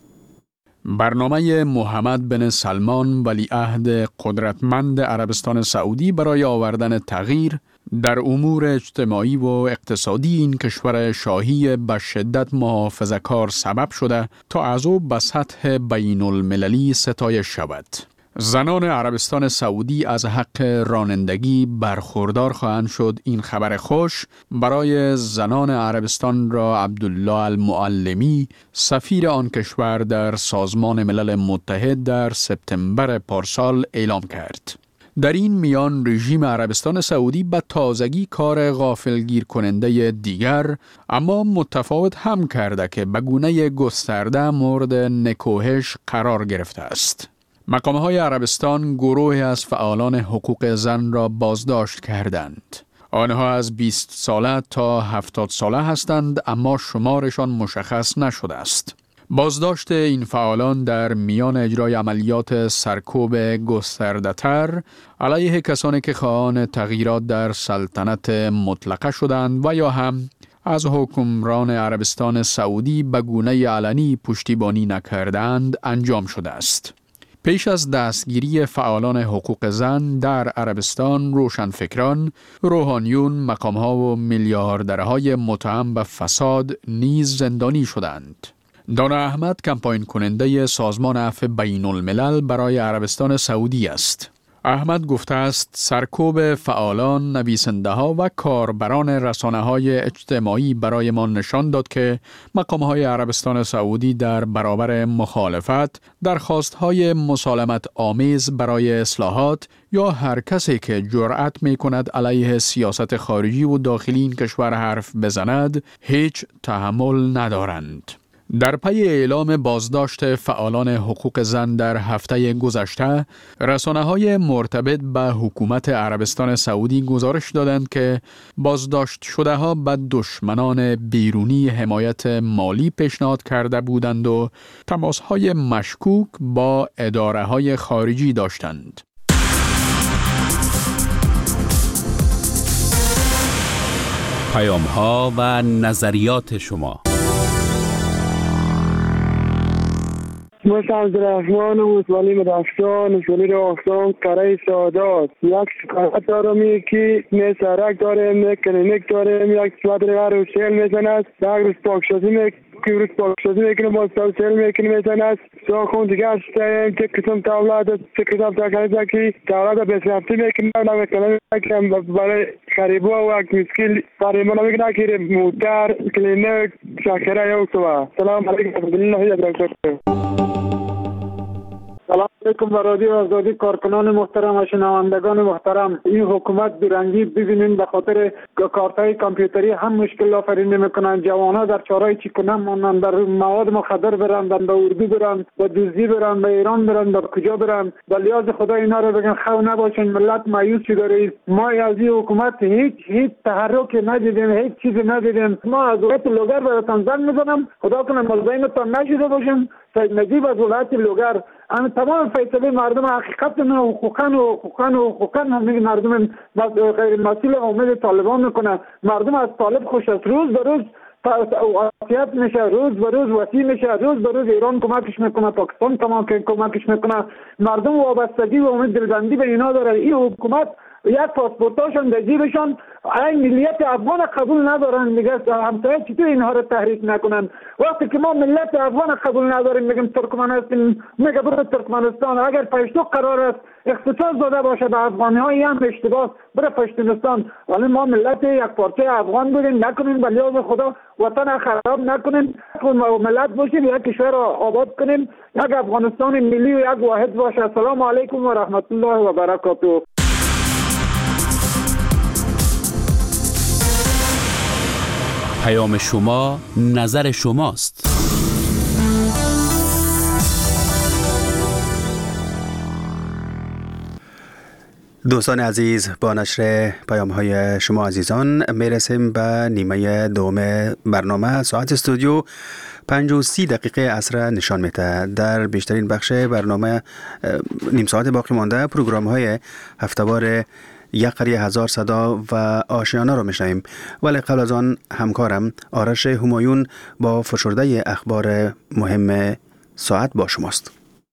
برنامه محمد بن سلمان ولیعهد قدرتمند عربستان سعودی برای آوردن تغییر در امور اجتماعی و اقتصادی این کشور شاهی به شدت محافظه‌کار سبب شده تا از او به سطح بین المللی ستایش شود. زنان عربستان سعودی از حق رانندگی برخوردار خواهند شد. این خبر خوش برای زنان عربستان را عبدالله المعلمی، سفیر آن کشور در سازمان ملل متحد، در سپتامبر پارسال اعلام کرد. در این میان رژیم عربستان سعودی به تازگی کار غافلگیر کننده دیگر اما متفاوت هم کرده که به گونه گسترده مورد نکوهش قرار گرفته است. مقام‌های عربستان گروهی از فعالان حقوق زن را بازداشت کردند. آنها از 20 ساله تا 70 ساله هستند اما شمارشان مشخص نشده است. بازداشت این فعالان در میان اجرای عملیات سرکوب گسترده‌تر علیه کسانی که خواهان تغییرات در سلطنت مطلقه شدند و یا هم از حکمران عربستان سعودی به گونه علنی پشتیبانی نکردند انجام شده است. پیش از دستگیری فعالان حقوق زن در عربستان، روشنفکران، روحانیون، مقام‌ها و میلیاردرهای متهم به فساد نیز زندانی شدند. دانا احمد کمپاین کننده سازمان عفو بین الملل برای عربستان سعودی است. احمد گفته است سرکوب فعالان، نویسنده‌ها و کاربران رسانه‌های اجتماعی برای ما نشان داد که مقام‌های عربستان سعودی در برابر مخالفت، درخواست‌های مسالمت آمیز برای اصلاحات یا هر کسی که جرأت می‌کند علیه سیاست خارجی و داخلی این کشور حرف بزند، هیچ تحمل ندارند. در پی اعلام بازداشت فعالان حقوق زن در هفته گذشته، رسانه‌های مرتبط به حکومت عربستان سعودی گزارش دادند که بازداشت شده ها به دشمنان بیرونی حمایت مالی پیشنهاد کرده بودند و تماس‌های مشکوک با اداره‌های خارجی داشتند. پیام‌ها و نظریات شما. مثل عبدالرحمن موسولی مدفشان موسولی راستان قره سادات. یک شکایت دارم که می سرک داریم، می کلینیک داریم، یک صدر روشیل میزند، یک روز پاکشازی میکنه، باز سوشیل میزند. ساخون دیگه هستیم که کتم تولاد کتاب تکنیزه که تولاد بسیارتی میکنه، نمیکنه که برای خریبا و یک مسکیل فریمان میکنه که موتر کلینیک شکره یا اکتوبه. سلام علیکم عبدالله دکتر. سلام علیکم و رادیو آزادی کارکنان محترم و شنوندگان محترم. این حکومت بیرنگی ببینین به خاطر کارت‌های کامپیوتری هم مشکل آفرینی میکنن. جوان‌ها در چارهای چیکونه مانند، در مواد مخدر برن، به اردو برن، به دوزی برن، به ایران برن، به کجا برن. به لیاز خدا اینا رو بگن خو نباشین، ملت مایوس شده. ما از این حکومت هیچ تحرک ندیدیم، هیچ چیزی ندیدیم. ما از وقت لوگر براتون زنگ میزنم، خدا کنه مزاحمتون نشده باشیم. سید نجیب از ولایت لوگر اما تمام فیصله مردم حقیقت نه حقوقاً همه مردم غیر مسئول امید طالبان میکنه. مردم از طالب خوش است. روز به روز وضعیت میشه، روز به روز وسیع میشه، روز به روز ایران کمکش میکنه، پاکستان کمکش میکنه، مردم وابستگی و امید دلبندی به اینا داره. این حکومت یک پاسپورتاشون در جیبشون این ملیت افغان قبول ندارن دیگه. همسایه چطور اینها رو تحریک نکنن؟ وقتی که ما ملت افغان قبول نداریم میگیم ترکمن هستیم، میگه برو ترکمنستان. اگر پشتو قرار است اختصاص داده باشه به افغانی ها، این هم اشتباه، برو پشتونستان. ولی ما ملت یک پارچه افغان بودیم، نکنیم به لیاز خدا وطن خراب نکنیم، ملت باشیم، یک کشور را آباد کنیم، یک افغانستان ملی و یک واحد باشه. السلام علیکم و رحمت الله و برکاته. پیام شما نظر شماست. دوستان عزیز، با نشر پیام های شما عزیزان میرسیم به نیمه دوم برنامه. ساعت استودیو 5:30 عصر نشان میده. در بیشترین بخش برنامه نیم ساعت باقی مانده پروگرام های هفته‌وار یک قریه هزار صدا و آشیانه را میشنویم، ولی قبل از آن همکارم آرش همایون با فشرده اخبار مهم ساعت با شماست.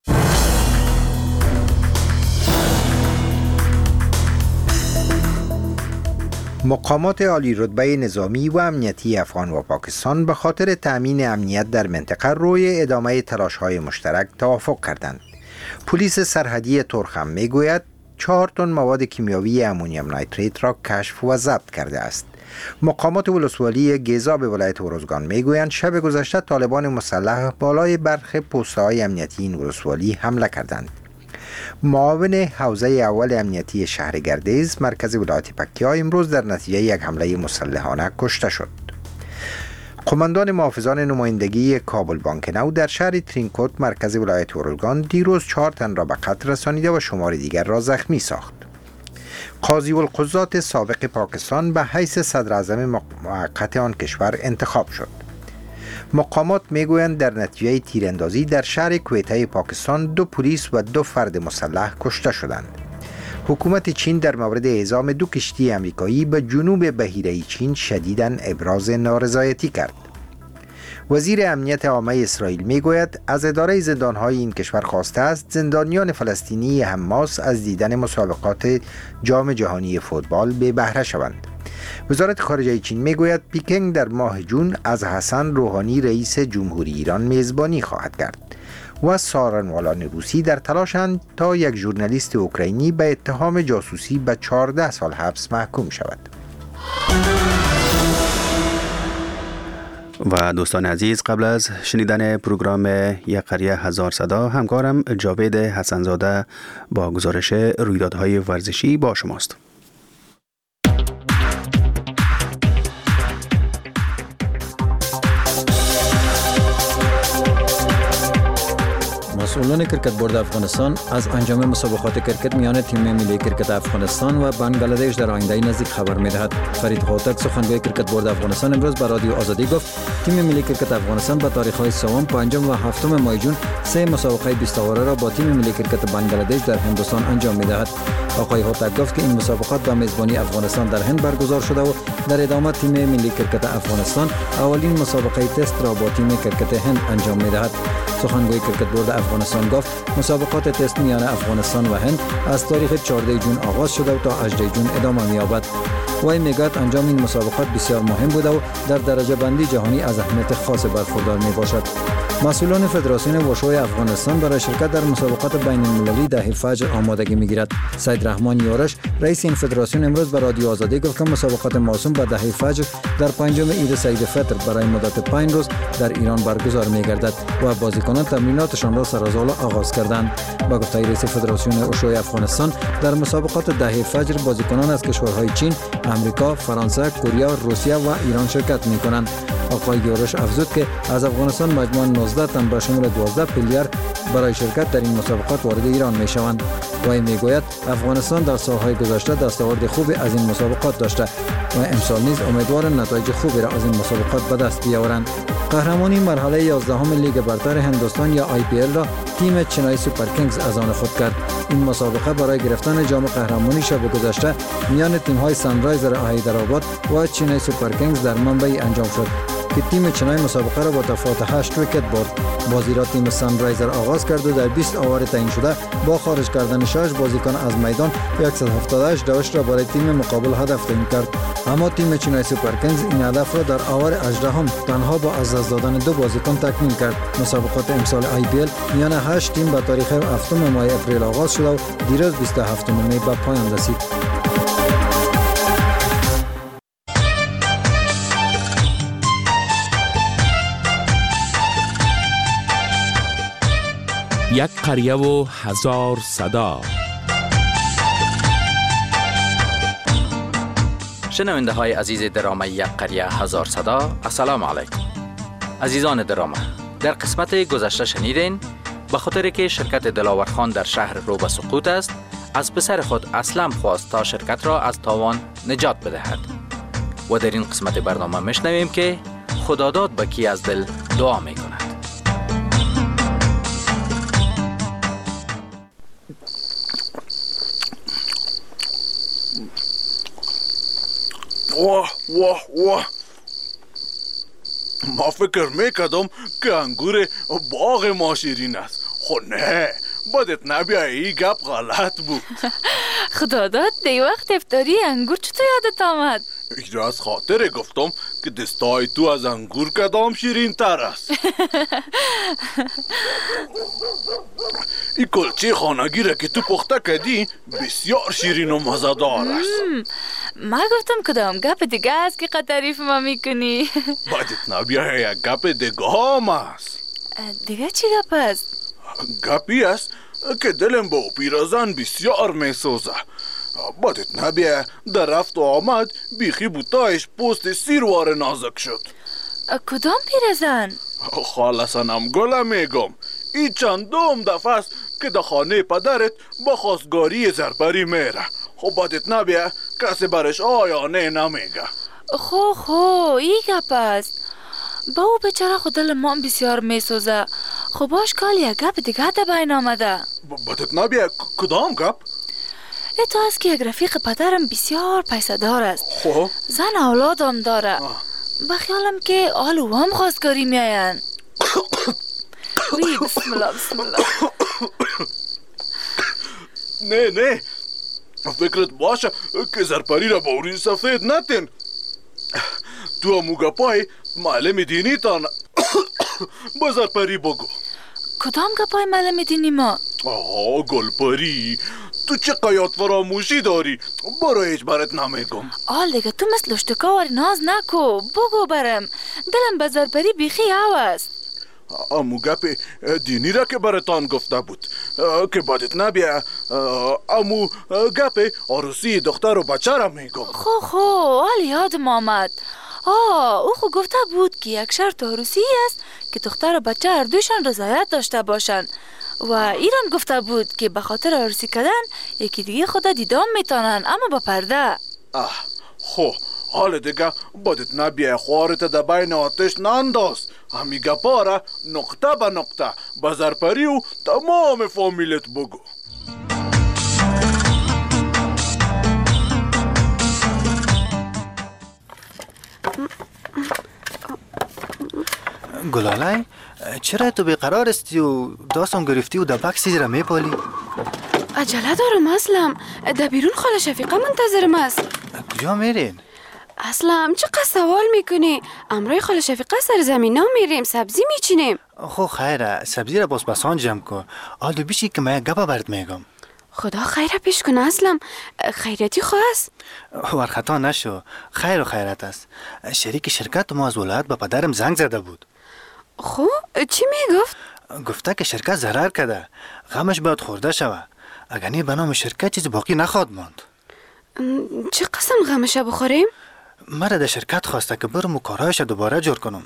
مقامات عالی رتبه نظامی و امنیتی افغان و پاکستان به خاطر تأمین امنیت در منطقه روی ادامه تلاش‌های مشترک توافق کردند. پلیس سرحدی ترخم میگوید 4 تن مواد کیمیاوی امونیم نیتریت را کشف و ضبط کرده است. مقامات ولسوالی گیزا به ولایت ارزگان میگویند شب گذشته طالبان مسلح بالای برخی پست‌های امنیتی این ولسوالی حمله کردند. معاون حوزه اول امنیتی شهر گردیز مرکز ولایت پکتیا امروز در نتیجه یک حمله مسلحانه کشته شد. قماندان محافظان نمایندگی کابل بانک نو در شهر ترینکوت مرکز ولایت اورگان دیروز 4 تن را به قتل رسانیده و شمار دیگر را زخمی ساخت. قاضی القضات سابق پاکستان به حیث صدر اعظم موقت آن کشور انتخاب شد. مقامات میگویند در نتیجه تیراندازی در شهر کویته پاکستان 2 پلیس و 2 فرد مسلح کشته شدند. حکومت چین در مورد اعزام 2 کشتی امریکایی به جنوب بحیره چین شدیداً ابراز نارضایتی کرد. وزیر امنیت عامه اسرائیل میگوید از اداره زندانهای این کشور خواسته است زندانیان فلسطینی حماس از دیدن مسابقات جام جهانی فوتبال به بهره شوند. وزارت خارجه چین میگوید پیکنگ در ماه جون از حسن روحانی رئیس جمهوری ایران میزبانی خواهد کرد و سارنوالان روسی در تلاشند تا یک ژورنالیست اوکراینی به اتهام جاسوسی به 14 سال حبس محکوم شود. و دوستان عزیز، قبل از شنیدن پروگرام یک قریه هزار صدا، همکارم جاوید حسنزاده با گزارش رویدادهای ورزشی با شماست. مسئولان کرکت بورد افغانستان از انجام مسابقات کرکت میان تیم ملی کرکت افغانستان و بنگلادش در آینده نزدیک خبر می‌دهد. فرید هوتک سخنگوی کرکت بورد افغانستان امروز به رادیو آزادی گفت تیم ملی کرکت افغانستان به تاریخ‌های سوم، پنجم و هفتم ماه جون 3 مسابقه 20 اوره را با تیم ملی کرکت بنگلادش در هندوستان انجام می‌دهد. آقای هوتک گفت که این مسابقات به میزبانی افغانستان در هند برگزار شده و در ادامه تیم ملی کرکت افغانستان اولین مسابقه تست را با تیم کرکت هند انجام می‌دهد. سخنگوی کرکت بورد افغانستان گفت مسابقات تست میان افغانستان و هند از تاریخ 14 جون آغاز شده و تا 18 جون ادامه می‌یابد. وی میگوید انجام این مسابقات بسیار مهم بوده و در درجه بندی جهانی از اهمیت خاص برخوردار میباشد. مسئولان فدراسیون وشوی افغانستان برای شرکت در مسابقات بین المللی ده فجر آمادگی میگیرد. سید رحمان یورش رئیس این فدراسیون امروز به رادیو آزادی گفت که مسابقات موسوم به ده فجر در پنجم عید سید فطر برای مدت 5 روز در ایران برگزار میگردد و بازیکنان تمریناتشان را سرازآلا آغاز کردند. با گفته رئیس فدراسیون وشوی افغانستان در مسابقات ده فجر بازیکنان از کشورهای چین، امریکا، فرانسه، کره، روسیه و ایران شرکت میکنند. آقای یورش افزود که از افغانستان مجموعاً 19 تن به شمول 12 پلیر برای شرکت در این مسابقات وارد ایران میشوند. وی میگوید افغانستان در سالهای گذشته دستاورد خوبی از این مسابقات داشته و امسال نیز امیدوار نتایج خوبی را از این مسابقات به دست بیاورند. قهرمانی مرحله 11 لیگ برتر هندوستان یا IPL را تیم چنای سوپر کینگز از آن خود کرد. این مسابقه برای گرفتن جام قهرمانی شب گذشته میان تیم‌های سانرایزر حیدرآباد و چنای سوپر کینگز در منبعی انجام شد. که تیم چنای مسابقه را با تفاوت 8 ویکت برد. بازی را تیم سانرایزر آغاز کرد و در 20 اوور تعیین شده با خارج کردن 6 بازیکن از میدان 178 دوش را برای تیم مقابل هدف تعیین کرد. اما تیم چنای سوپر کینگز این هدف را در اوور 18 تنها با از دست دادن 2 بازیکن تکمیل کرد. مسابقات امسال IPL میان 8 تیم به تاریخ 7 ماه اپریل آغاز شد و دیروز 27 می به پایان رسید. یک قریه و هزار صدا. شنونده های عزیز درام یک قریه هزار صدا، السلام علیکم. عزیزان درام، در قسمت گذشته شنیدین به خاطر که شرکت دلاورخان در شهر رو به سقوط است، از پسر خود اسلم خواست تا شرکت را از تاوان نجات بدهد و در این قسمت برنامه میشنویم که خداداد به کی از دل دعا میکند. واه واه واه، ما فکر میکردم که انگور باغ ما شیرین است. خو نه، بدت نبیه، ای گپ غلط بود. خدا داد دی وقت افطاری انگور چطور یادت آمد؟ ای را از خاطر گفتم که دستای تو از انگور کدام شیرین تر است. این کلچه خانگی را که تو پخته کردی بسیار شیرین و مزه‌دار است. ما گفتم کدام گپ دیگه است که تعریف ما میکنی. بدت نبیه، یک گپ دیگه هم است. دیگه چی گپ است؟ گپی است که دلم با پیرزن بسیار میسوزه. بدت نبیه، در رفت و آمد بیخی بوتایش پوست سیروار نازک شد. کدام پیرزن؟ خالصنم گله میگم. این چندم دفعه است که در خانه پدرت با خواستگاری زرپری میره. خب بدت نبیه کسی برش آیا نه نمیگه. خو ای گپ است. با او بچره خود دل ما بسیار میسوزه. خب باش کال یک گپ دیگه در بین آمده. بدت نبیه، کدام گپ؟ تو است که یک رفیق پدرم بسیار پیسه دار است. خب زن اولادم داره. بخیالم که آلو هم خواستگاری میاین. وی بسم الله بسم الله. نه فکرت باشه که زرپری را با اوری سفید نتین. تو همو گپای معلم دینی تان با زرپری بگو. کدام گپای معلم دینی ما؟ گلپری، تو چه قیاد فراموشی داری؟ برو هیچ برات نمیگم. دیگه تو مثل اشتکاوری ناز نکو، بگو برم. دلم به زرپری بیخی است. امو گپ دینی را که براتان گفته بود که بدت نبیه، امو گپ عروسی دختر و بچه را میگم. حال یادم آمد. او خو گفته بود که یک شرط عروسی است که دختر و بچه هر دویشان رضایت داشته باشند و ایران گفته بود که به خاطر عروسی کردن یکی دیگه خود دیدام میتونن، اما با پرده. حال دیگه بدت نبیه خوارت در بین آتش نانداز. همی گپا را نقطه به نقطه به زرپری و تمام فامیلت بگو. گلالای، چرا تو بیقرار استی و داستان گرفتی و در بکسی را میپالی؟ عجله دارم اسلم، در بیرون خاله شفیقه منتظرم است. کجا میرین؟ اسلم چقدر سوال میکنی؟ امروی خاله شفیقه سر زمین ها میریم، سبزی میچینیم. خیره، سبزی را باز بسان جمع کن. آلو بیشی که من گپا برد میگم. خدا خیره پیش کنه اسلم، خیرتی خواست؟ ورخطا نشو، خیر و خیرت است. شریک شرکت ما از ولایت به پدرم زنگ زده بود. چی میگفت؟ گفته که شرکت ضرر کرده، غمش باید خورده شوه. اگر نه به نام شرکت چیز باقی نخواد ماند. چه قسم غمش بخوریم؟ مرا در شرکت خواسته که برم و کارهایش دوباره جور کنم.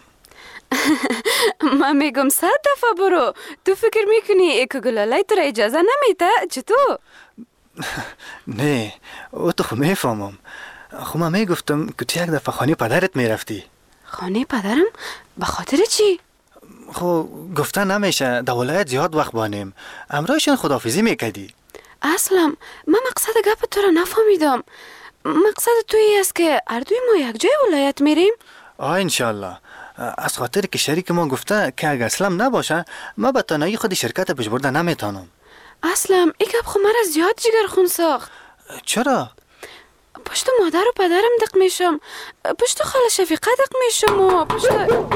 من میگم 100 دفعه برو. تو فکر میکنی که گلالای تو را اجازه نمیده؟ چطور؟ نه، او تو خو میفهمم. خو من میگفتم که تو یک دفعه خانه پدرت میرفتی. خانه پدرم؟ به خاطر چی؟ گفته نمیشه در ولایت زیاد وقت بانیم. امرایشان خداحافظی میکردی. اسلم، من مقصد گپ تو را نفهمیدم. مقصد تویی است که هر دوی ما یک جای ولایت میریم؟ انشالله. از خاطر که شریک ما گفته که اگه اسلم نباشه ما به تنهایی خود شرکت پیش برده نمیتونم. اسلم ای گپ خو مرا زیاد جگر خون ساخت. چرا؟ پشت مادر و پدرم دق میشم، پشت خاله شفیقه دق میشم و پشت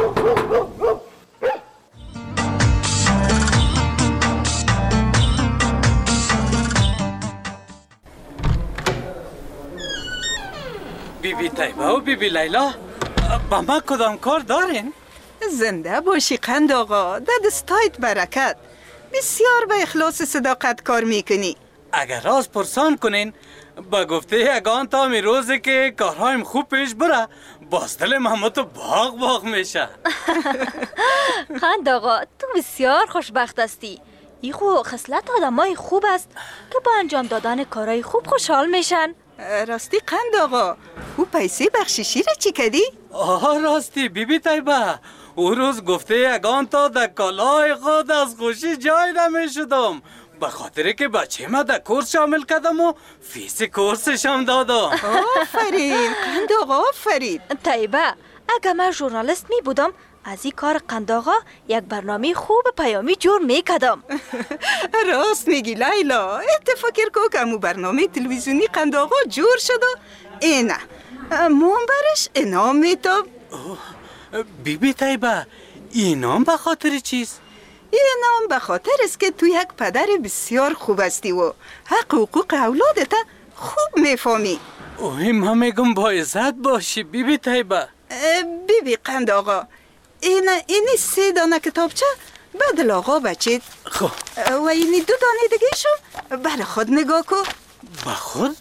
بیبی طیبه و بیبی لیلا با ما کدام کار دارین؟ زنده باشی قند آقا، در دستایت برکت. بسیار به اخلاص صداقت کار میکنی. اگر راز پرسان کنین با گفته یگان تا می روزه که کارهایم خوب پیش بره باز دل محمد باغ میشه. قند آقا تو بسیار خوشبخت هستی. ای خو خصلت آدمای خوب است که با انجام دادن کارهای خوب خوشحال میشن. راستی قند آقا او پیسه بخششی را چی کردی؟ راستی بیبی طیبه او روز گفته یگان تا در کالای خود از خوشی جای نمی شدم به خاطر که بچه ما در کورس شامل کردم و فیس کورسش هم دادم. آفرین قند آقا آفرین. طیبه اگه من ژورنالیست می بودم از این کار قند آقا یک برنامه خوب پیامی جور میکردم. راست میگی لیلا، اتفاقی کو که امو برنامه تلویزیونی قند آقا جور شد و اینه منبرش انعام میتاب. بیبی طیبه اینام به خاطر چیست؟ اینام به خاطر است که تو یک پدر بسیار خوب هستی و حق حقوق اولادت خوب میفهمی. اوه ما میگم با عزت باشی بیبی طیبه. بیبی قند آقا اینی 3 دانه کتابچه بدل آقا بچید. خب و اینی 2 دانه دیگه شو برای خود نگاه کن. با خود؟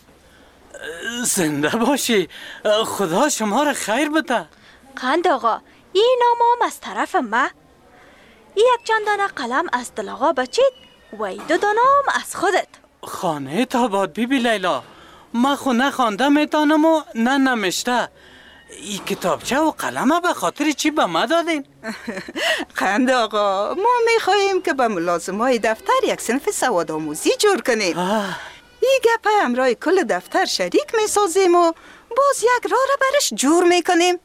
زنده باشی، خدا شما را خیر بده. قند آقا این نام از طرف ما. یک چند دانه قلم از دل آقا بچید و 2 دانه از خودت. خانه تا باد بیبی لیلا، ما خو نخوانده میتانم و نه نمشته. این کتابچه و قلمه به خاطر چی به ما دادین؟ قند آقا ما میخواییم که به ملازمای دفتر یک صنف سواد آموزی جور کنیم. این گپه همراه کل دفتر شریک میسازیم و باز یک راه را برش جور میکنیم.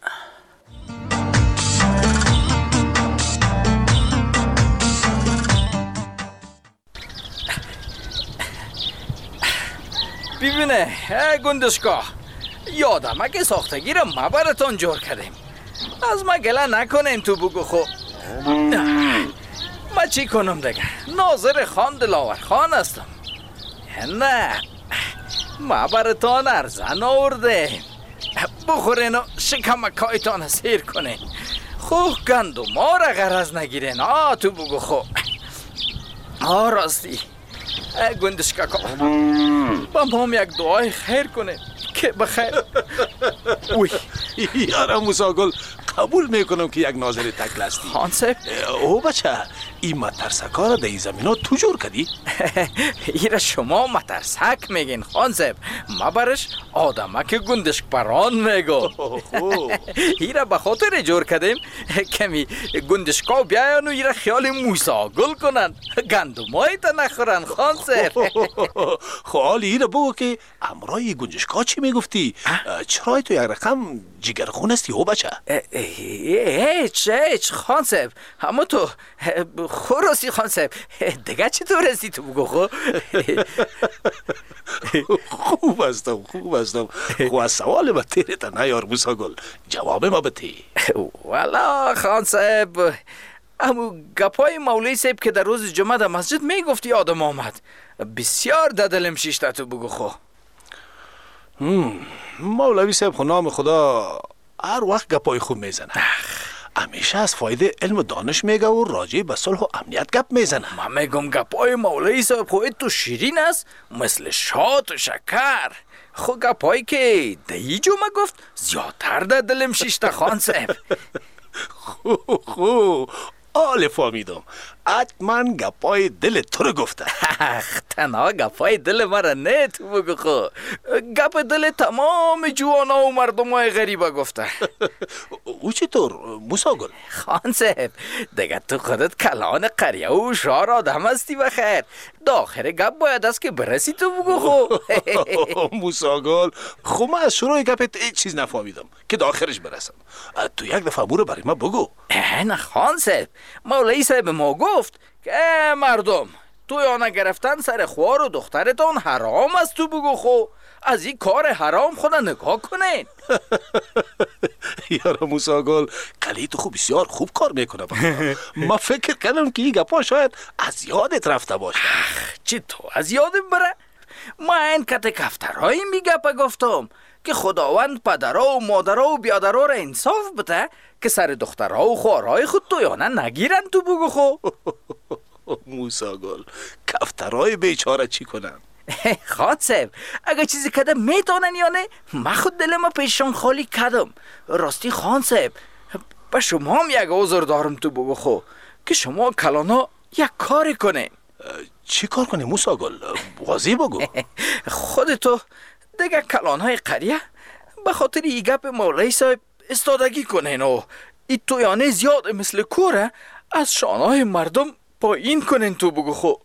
ببینه گندشگاه یادمه که ساختگی را ما براتون جور کردیم. از ما گله نکنین تو بگو خو. ما چی کنم دیگه؟ ناظر خان دلاور خان هستم. نه ما براتون ارزن آورده. بخورین و شکمکایتان سیر کنین. خو گندو ما را غرض نگیرین. تو بگو خو. راستی گندشگاه با ما یک دعای خیر کنه که بخیر. یارا موساگل قبول میکنم که یک ناظر تکل هستی. خان صاحب او بچه این مترسکا را در این زمین ها تو جور کردی؟ ایره شما مترسک میگین خان صاحب، ما برش آدمک گندشک پران میگم. ایره به خاطر جور کردیم کمی گندشکا بیاین و ایره خیال موساگل کنن گندمای تا نخورن خان صاحب. خالی ایره بگو که امرای گندشکا چی میگفتی؟ چرا تو یک رقم جگرخون هستی او بچه؟ هیچ خان صاحب، اما تو خوراستی خان صاحب دیگه چطور هستی تو بگو خو؟ خوب هستم خو از سوال با تیرتا نیار موساگل، جواب ما بتی. والا خان صاحب امو گپای مولوی صاحب که در روز جمعه در مسجد میگفتی یادم آمد، بسیار دلم شیشته تو بگو خو. مولوی صاحب خو نام خدا هر وقت گپای خوب میزنه، همیشه از فایده علم و دانش میگه و راجع به صلح و امنیت گپ میزنه. من میگم گپای مولوی صاحب خو تو شیرین است مثل شات و شکر. خو گپایی که دهی جمعه گفت زیادتر در دلم شیشته خان صاحب. خو آل فهمیدم. حتما گپای دل تو رو گفته. تنها گپای دل مرا نه تو بگو خو. گپ دل تمام جوانا و مردمای غریبه گفته. او چطور موسی گل؟ خان صاحب دیگه تو خودت کلان قریه و شعر آدم هستی بخیر. داخل گپ باید است که برسی تو بگو خو. موسی گل خو من از شروع گپت هیچ چیز نفهمیدم که داخلش برسم. تو یک دفعه مورو برای من بگو. نه خان صاحب مولوی صاحب ما گفت که مردم تویانه گرفتن سر خوار و دخترتان حرام است تو بگو خو. از این کار حرام خدا نگاه کنین. یارا موسی گل کلی تو خوب بسیار خوب کار میکنه. ما فکر کردم که این گپا شاید از یادت رفته باشه. چی تو از یادم بره؟ ما این کت کفترهایی میگپا گفتم که خداوند پدرها و مادرها و بیادرها را انصاف بده که سر دخترها و خوارهای خود تویانه نگیرن تو بگو خو. موسی گل کفترهای بیچاره چی کنن؟ خان صاحب اگه چیزی کده میتونن یا نه من خود دلم پیشان خالی کدم. راستی خان صاحب به شما هم یک عذر دارم تو بگو خو که شما کلانا یک کاری کنین. چی کار کنی موسی گل؟ واضح بگو. خودتو دیگه کلانهای قریه به خاطر ای گپ مولوی صاحب استادگی کنین و ای تویانه زیاد مثل کوره از شانهای مردم پایین کنین تو بگو خو.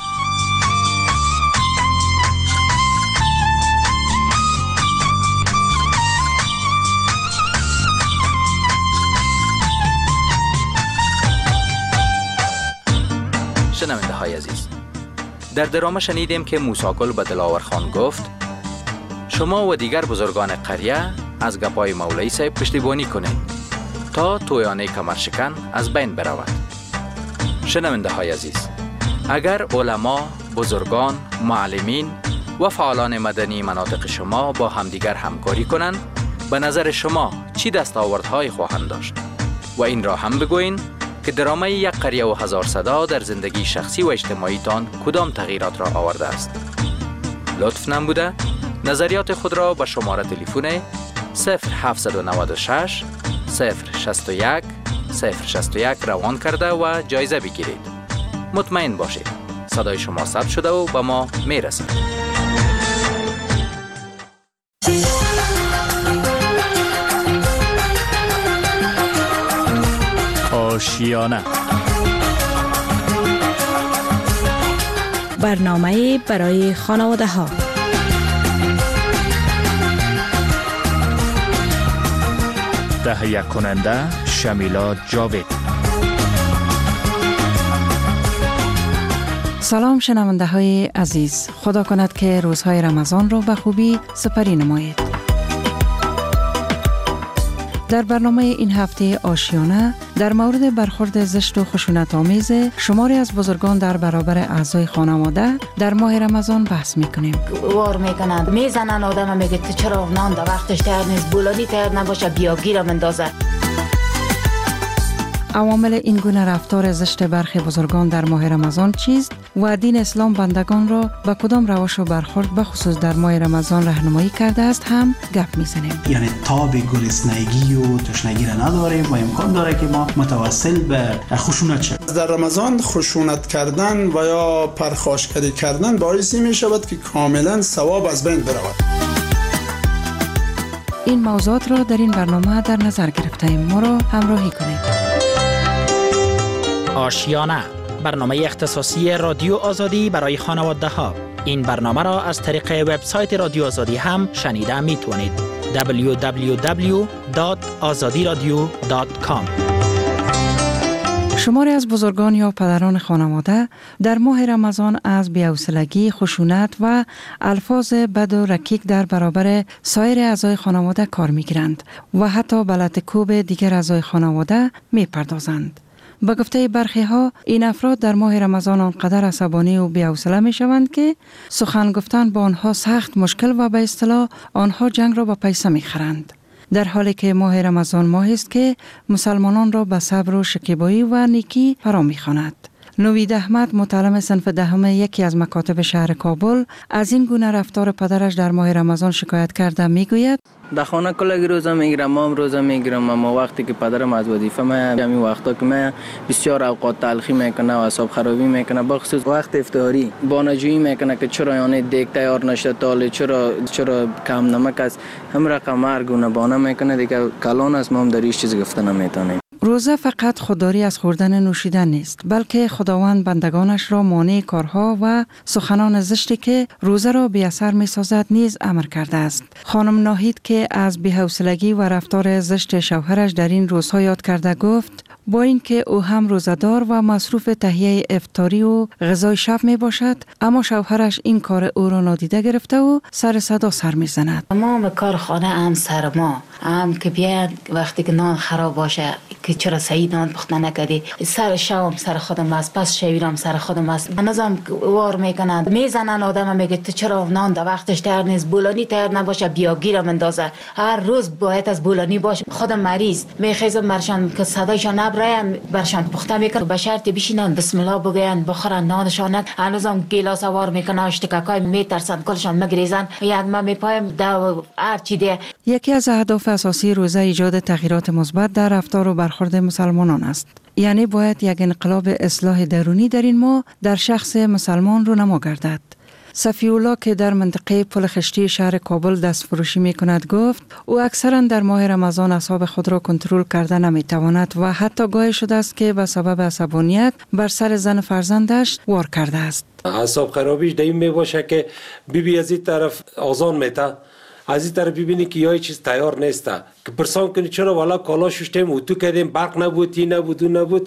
شنونده های عزیز در درامه شنیدیم که موسی گل به دلاور خان گفت شما و دیگر بزرگان قریه از گپای مولوی صاحب پشتیبانی کنید تا تویانه کمرشکن از بین برود. شنونده های عزیز اگر علما، بزرگان، معلمین و فعالان مدنی مناطق شما با همدیگر همکاری کنند به نظر شما چی دستاوردهایی خواهند داشت و این را هم بگوین که درامه یک قریه و هزار صدا در زندگی شخصی و اجتماعی تان کدام تغییرات را آورده است. لطف نموده نظریات خود را به شماره تلفن 0796 061 061 روان کرده و جایزه بگیرید. مطمئن باشید صدای شما ثبت شده و به ما میرسه. آشیانه برنامه برای خانواده ها. تهیه کننده شمیلا جاوید. سلام شنونده های عزیز، خدا کند که روزهای رمضان را به خوبی سپری نمایید. در برنامه این هفته آشیانه در مورد برخورد زشت و خشونت آمیز شماری از بزرگان در برابر اعضای خانواده در ماه رمضان بحث میکنیم. وار میکنند، میزنن آدم، میگه تو چرا نان در وقتش تیار نیست، بولانی تیار نباشه بیا گیرم اندازه. عوامل این گونه رفتار زشت برخی بزرگان در ماه رمضان چیست و دین اسلام بندگان را به کدام روش و برخورد به خصوص در ماه رمضان راهنمایی کرده است هم گپ میزنیم. یعنی تاب گرسنگی و تشنگی را نداریم و امکان داره که ما متوسل به خشونت شویم. در رمضان خشونت کردن و یا پرخاشگری کردن باعث می شود که کاملا ثواب از بین برود. این موضوعات را در این برنامه در نظر گرفتیم. ما را همراهی کنید. آشیانه، برنامه اختصاصی رادیو آزادی برای خانواده ها. این برنامه را از طریق وبسایت رادیو آزادی هم شنیده می توانید. www.azadiradio.com. شماری از بزرگان یا پدران خانواده در ماه رمضان از بی‌حوصلگی، خشونت و الفاظ بد و رکیک در برابر سایر اعضای خانواده کار می‌گیرند و حتی به لط‌وکوب دیگر اعضای خانواده می‌پردازند. با گفته برخی ها این افراد در ماه رمضان آنقدر عصبانی و بی‌حوصله می‌شوند که سخن گفتن با آنها سخت مشکل و به اصطلاح آنها جنگ را با پیسه می‌خرند. در حالی که ماه رمضان ماهی است که مسلمانان را به صبر و شکیبایی و نیکی فرا می‌خواند. نوید احمد، متعلم صنف دهم یکی از مکاتب شهر کابل، از این گونه رفتار پدرش در ماه رمضان شکایت کرده. میگوید در خانه کلگی روزه میگیرم، ما هم روزه میگیرم، اما وقتی که پدرم از وظیفه من همین وقتا که من بسیار اوقات تلخی میکنه و اعصاب خرابی میکنه، بخصوص وقت افطاری بانجویی میکنه که چرا یعنی دیگ تیار نشده، تاله چرا کم نمک است، هم رقم مرگونه بانه میکنه دیگه. کلان است، ما هم در هیچ چیز گفته نمیتونیم. روزه فقط خودداری از خوردن نوشیدن نیست، بلکه خداوند بندگانش را مانع کارها و سخنان زشتی که روزه را بی اثر می سازد نیز امر کرده است. خانم ناهید که از بی‌حوصلگی و رفتار زشت شوهرش در این روزها یاد کرده گفت با اینکه او هم روزه‌دار و مصروف تهیه افطاری و غذای شب می باشد، اما شوهرش این کار او را نادیده گرفته و سر صدا سر می زند. تمام کار خانه هم سر ما، هم که بیاد وقتی که نان خراب باشه که چرا سعید نان پخته نکردی، سر شام سر خودم است، پس شویرم سر خودم است. هنوزم وار میکنند، میزنن آدم، میگه تو چرا نان در وقتش تیار نیست، بولانی تیار نباشه بیا گیرم اندازه، هر روز باید از بولانی باشه. خودم مریض میخیزم برشان که صدایشان نبرایم، برشان پخته میکنم به شرط بشینن بسم الله بگوین بخورن نانشان. هنوزم گیلاس وار میکنن، اشتکاکای میترسن کلشان مگریزن، یک ما میپایم دو هر چی ده. یکی از اهداف اساسی روزه ایجاد تغییرات مثبت در رفتار و برخورد مسلمانان است. یعنی باید یک انقلاب اصلاح درونی در این ماه در شخص مسلمان رونما گردد. صفی الله که در منطقه پل خشتی شهر کابل دست فروشی می کند گفت او اکثرا در ماه رمضان اعصاب خود را کنترل کرده نمی تواند و حتی گاهی شده است که به سبب عصبانیت بر سر زن فرزندش وار کرده است. اعصاب خرابیش دیم می باشه که بیبی از این طرف آزان میته، از این طرف ببینی که یه چیز تیار نیسته که پرسان کنی چرا والا کالا ششتیم و تو کردیم برق نبود، این نبود اون نبود،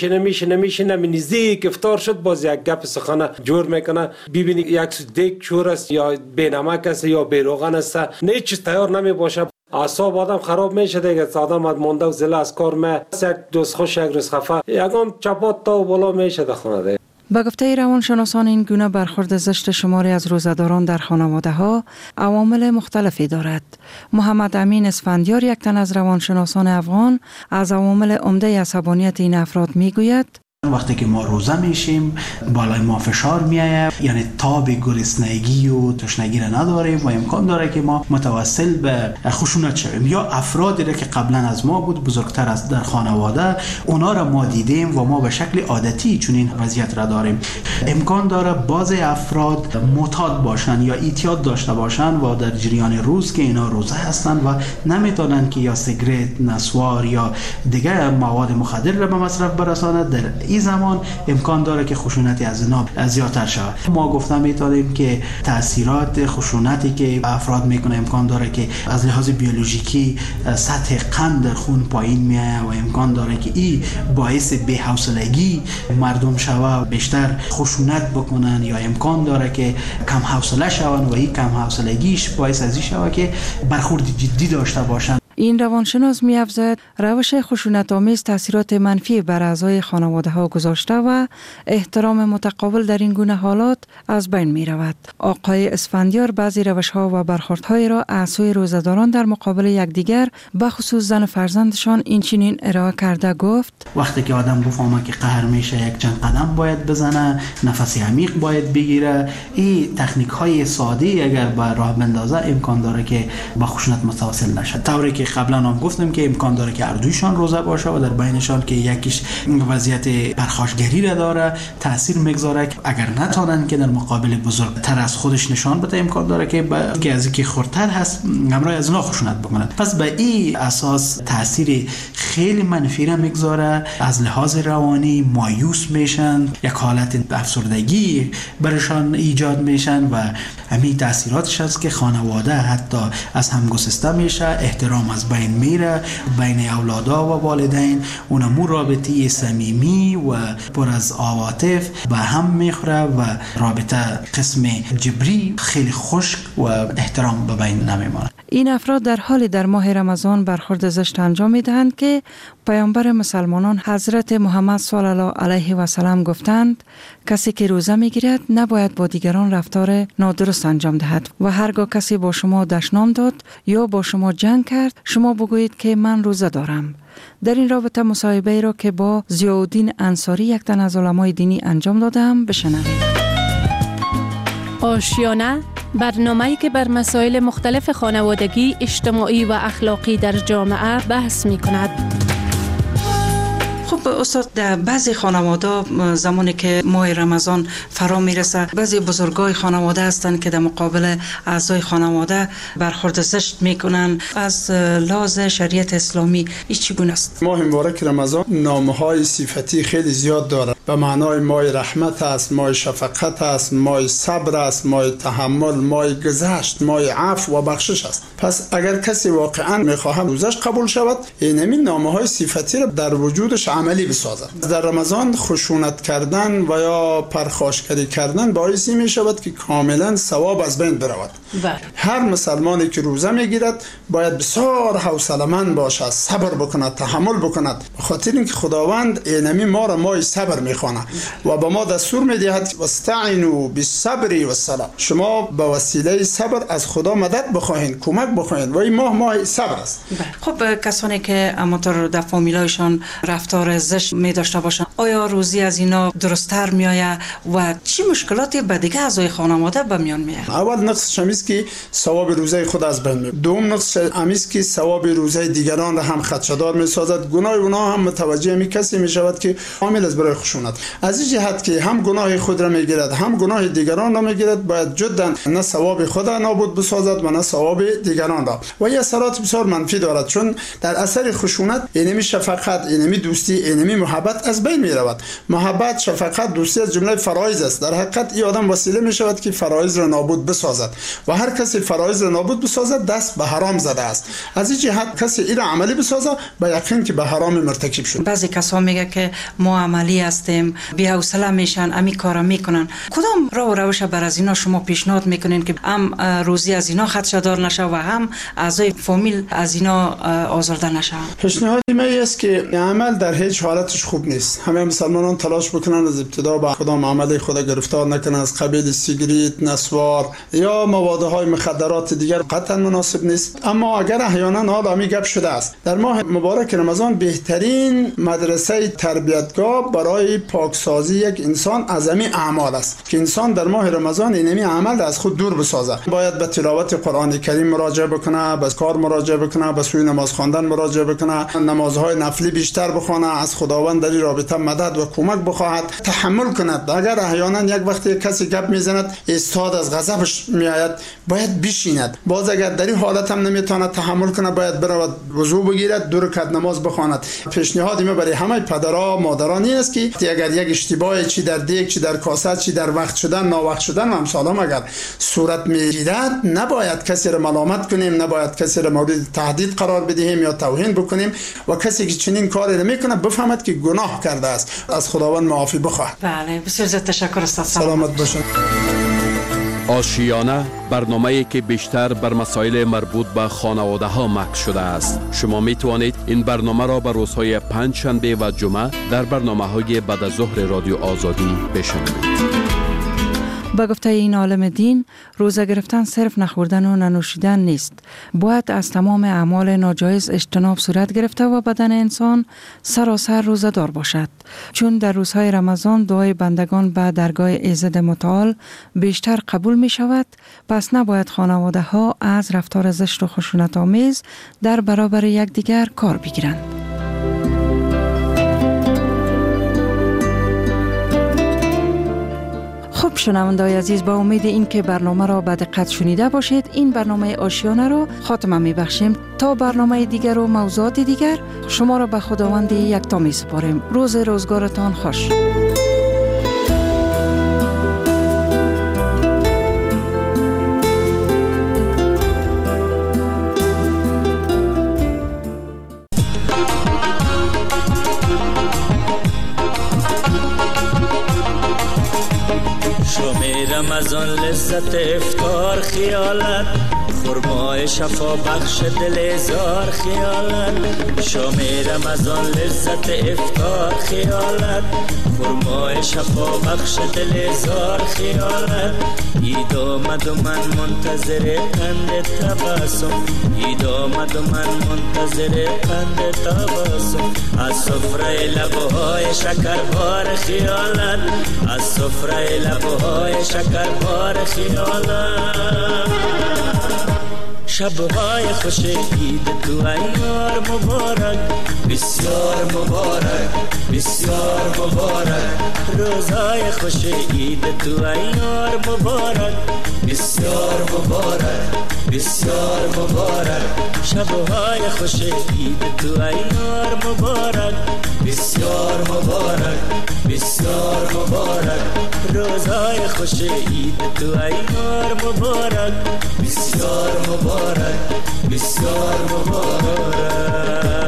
میشنه نزدیک افطار شد باز یک گپ سخنه جور میکنه، ببینی یک دیگ چور است یا بی نمک است یا بی روغن است، نه چیز تیار نمی باشه. اعصاب آدم خراب میشه دیگه. آدم مونده و زله از کار می یک دوست خوش یک روز خفه یکم چپات تا و بالا میشه در خانه دیگه. به گفته روانشناسان این گونه برخورد زشت شماری از روزه‌داران در خانواده ها عوامل مختلفی دارد. محمد امین اسفندیار، یک تن از روانشناسان افغان، از عوامل عمده عصبانیت این افراد میگوید وقتی که ما روزه میشیم بالای ما فشار میآید، یعنی تاب گرسنگی و تشنگی را نداریم و امکان داره که ما متوسل به خشونت شویم، یا افرادی را که قبلا از ما بود بزرگتر از در خانواده اونا را ما دیدیم و ما به شکل عادتی چون این وضعیت را داریم. امکان داره بعضی افراد معتاد باشن یا اعتیاد داشته باشن و در جریان روز که اینا روزه هستن و نمیتونن که یا سیگرت، نسوار یا دیگه مواد مخدر را به مصرف برسانند، در این زمان امکان داره که خشونتی از اینا زیادتر شود. ما گفتم میتونیم که تاثیرات خشونتی که افراد میکنه امکان داره که از لحاظ بیولوژیکی سطح قند در خون پایین میاد و امکان داره که این باعث بی‌حوصلگی مردم شود، بیشتر خشونت بکنن، یا امکان داره که کم حوصله شون و این کم حوصلگیش باعث از این شود که برخورد جدی داشته باشن. این روانشناس می‌افزاید روش خشونت‌آمیز تاثیرات منفی بر اعضای خانواده‌ها گذاشته و احترام متقابل در این گونه حالات از بین می‌رود. آقای اسفندیار بعضی روش‌ها و برخوردهای را از سوی روزه‌داران در مقابل یکدیگر به خصوص زن فرزندشان این چنین ارائه کرده گفت وقتی که آدم بفهمه که قهر میشه یک چند قدم باید بزنه، نفس عمیق باید بگیره، این تکنیک‌های ساده اگر به راه بندازه امکان داره که با خشونت متواصل نشه. طوری که قبلا هم گفتم که امکان داره که اردویشان روزه باشه و در بینشان که یکیش وضعیت پرخاشگری را داره تاثیر میگذاره، اگر نتونن که در مقابل بزرگتر از خودش نشان بده امکان داره که از اینکه خردتر هست همراه از اونا خشونت بکنه. پس به این اساس تاثیر خیلی منفی را میگذاره، از لحاظ روانی مایوس میشن، یک حالت افسردگی برشان ایجاد میشن و همین تاثیراتش است که خانواده حتی از هم گسسته میشه، احترام از بین میره بین اولادا و والدین، اونمو رابطه صمیمی و پر از عواطف به هم میخوره و رابطه قسم جبری خیلی خشک و احترام به بین نمیمونه. این افراد در حال در ماه رمضان برخورد زشت انجام می دهند که پیامبر مسلمانان حضرت محمد صلی الله علیه و سلم گفتند کسی که روزه می گیرد نباید با دیگران رفتار نادرست انجام دهد و هرگاه کسی با شما دشنام داد یا با شما جنگ کرد شما بگویید که من روزه دارم. در این رابطه مصاحبه را که با ضیاءالدین انصاری یک تن از علمای دینی انجام دادم بشنوید. آشیانه، برنامه‌ای که بر مسائل مختلف خانوادگی، اجتماعی و اخلاقی در جامعه بحث می‌کند. خب استاد، در بعضی خانواده زمانی که ماه رمضان فرا میرسه بعضی بزرگای خانواده هستند که در مقابل اعضای خانواده برخورد زشت میکنن. از لحاظ شریعت اسلامی این چگونه است؟ ماه مبارک رمضان نامهای صفتی خیلی زیاد داره. به معنای ماه رحمت است، ماه شفقت است، ماه صبر است، ماه تحمل، ماه گذشت، ماه عفو و بخشش است. پس اگر کسی واقعا میخواهد روزش قبول شود این نامهای صفتی را در وجودش عملی بسازد. در رمضان خشونت کردن و یا پرخاشگری کردن باعثی می شود که کاملا ثواب از بین برود. هر مسلمانی که روزه میگیرد باید بسیار حوصله‌مند باشد، صبر بکند، تحمل بکند، به خاطر اینکه خداوند اینمی ما را ماه صبر میخواند و به ما دستور میدهد واستعینوا بالصبر والصلاة. شما به وسیله صبر از خدا مدد بخواهید، کمک بخواهید و این ماه صبر است. خب کسانی که همانطور در فامیلایشان رفتار زشت می داشته باشند آیا روزی از اینا درست‌تر میآید و چی مشکلاتی به دیگه اعضای خانواده به میان میاد؟ اول نقص شمیست که ثواب روزه خود از بین میبرد. دوم نقص امیست که ثواب روزه دیگران را هم خدشه‌دار میسازد. گناه اونا هم متوجه می کسی می شود که عامل از برای خشونت. از این جهت که هم گناه خود را میگیرد هم گناه دیگران را میگیرد باید جدا نه ثواب خود را نابود بسازد و نه ثواب دیگران را. و این اثرات بسیار منفی دارد چون در اثر خشونت اینمی شفقت، اینمی دوستی، اینمی محبت از بین می رود. محبت، شفقت، دوستی از جمله فرایض است. در حقیقت این آدم وسیله می شود که فرایض را نابود بسازد و هر کسی فرایض را نابود بسازد دست به حرام زده است. از این جهت کسی این عملی بسازه به یقین که به حرام مرتکب شد. بعضی کسا میگه که ما عملی هستیم، بی‌حوصله میشن، امی کارا میکنن. کدام راه و روش بر از اینا شما پیشنهاد میکنین که هم روزی از اینا خدشه‌دار نشه و هم اعضای فامیل از اینا آزرده نشه؟ پیشنهاد من است که عمل در هیچ حالتش خوب نیست. همه مسلمانان تلاش بکنن از ابتدا با کدام عمل خود گرفتار نکنن. از قبیل سیگریت، نسوار یا موادهای مخدرات دیگر قطعا مناسب نیست. اما اگر احیانا آدمی گپ شده است در ماه مبارک رمضان بهترین مدرسه تربیتگاه برای پاکسازی یک انسان اعظمی اعمال است که انسان در ماه رمضان اینمی عمل از خود دور بسازه. باید به تلاوت قرآن کریم مراجعه بکنه، به اذکار مراجعه بکنه، به سوی نماز خواندن مراجعه بکنه، نمازهای نفلی بیشتر بخونه، از خداوند در این رابطه مدد و کمک بخواهد، تحمل کند. اگر احیانا یک وقتی کسی گپ میزند استاد از غضبش میآید باید بشیند. باز اگر در این حالت هم نمیتواند تحمل کنه باید برود وضو بگیرد، 2 رکعت نماز بخواند. پیشنهاد ما برای همه پدرها مادران این است که اگر یک اشتباه چی در دیگ چی در کاسه چی در وقت شدن ناوقت شدن و امثالم اگر صورت میگیرد نباید کسی را ملامت کنیم، نباید کسی را مورد تهدید قرار بدهیم یا توهین بکنیم و کسی که چنین کاری نمیکنه بفهمد که گناه کرده است، از خداوند معافی بخواهد. بله بسیار زیاد تشکر استاد. سلامت باشید. آشیانه برنامه‌ای که بیشتر بر مسائل مربوط به خانواده ها مکس شده است. شما می توانید این برنامه را بر روزهای پنجشنبه و جمعه در برنامه‌های بعد از ظهر رادیو آزادی بشنوید. با گفته این عالم دین روزه گرفتن صرف نخوردن و ننوشیدن نیست. باید از تمام اعمال ناجایز اجتناب صورت گرفته و بدن انسان سراسر روزه دار باشد. چون در روزهای رمضان دعای بندگان به درگاه ایزد متعال بیشتر قبول می شود، پس نباید خانواده ها از رفتار زشت و خشونت آمیز در برابر یکدیگر کار بگیرند. خب شنونده‌های عزیز، با امید این که برنامه را به دقت شنیده باشید این برنامه آشیانه را خاتمه می‌بخشیم. تا برنامه دیگر و موضوعات دیگر شما را به خداوند یکتا می‌سپاریم. روزگارتان خوش. رمضان لذت افطار خیالت خرمای شفا بخش دل زار خیالت، شام رمضان لذت افطار خیالت، خرمای شفا بخش دل زار خیالت. عید آمد و من منتظر قند تبسم، عید آمد و من منتظر قند تبسم. از سفره لبهای شکربار خیالت، از سفره لبهای شکربار خیالت. شبهای خوش عید تو ایار مبارک، بسیار مبارک بسیار مبارک. روزهای خوش عید تو ایار مبارک، بسیار مبارک بسیار مبارک. شبهای خوش عید تو ایار مبارک، بسیار مبارک بسیار مبارک. روزهای خوش عید تو ایار مبارک، بسیار مبارک بسیار مبارک.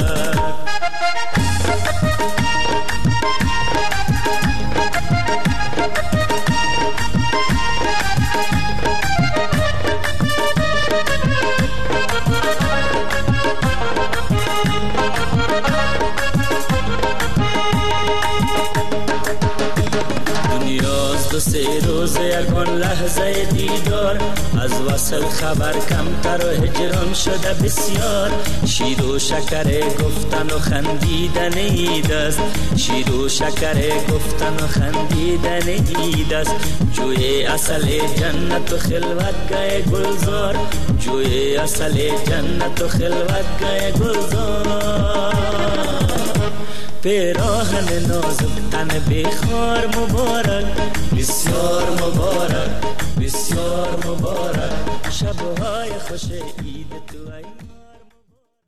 سه روز یکان لحظه دیدار، از وصل خبر کمتر و هجران شده بسیار. شیر و شکر گفتن و خندیدن عید است، شیر و شکر گفتن و خندیدن عید است. جوی اصل جنت و خلوتگاه گلزار، جوی اصل جنت و خلوتگاه گلزار. پیراهن نازک تن بخار مبارک، بسیار مبارک بسیار مبارک. شبهای خوش عید تو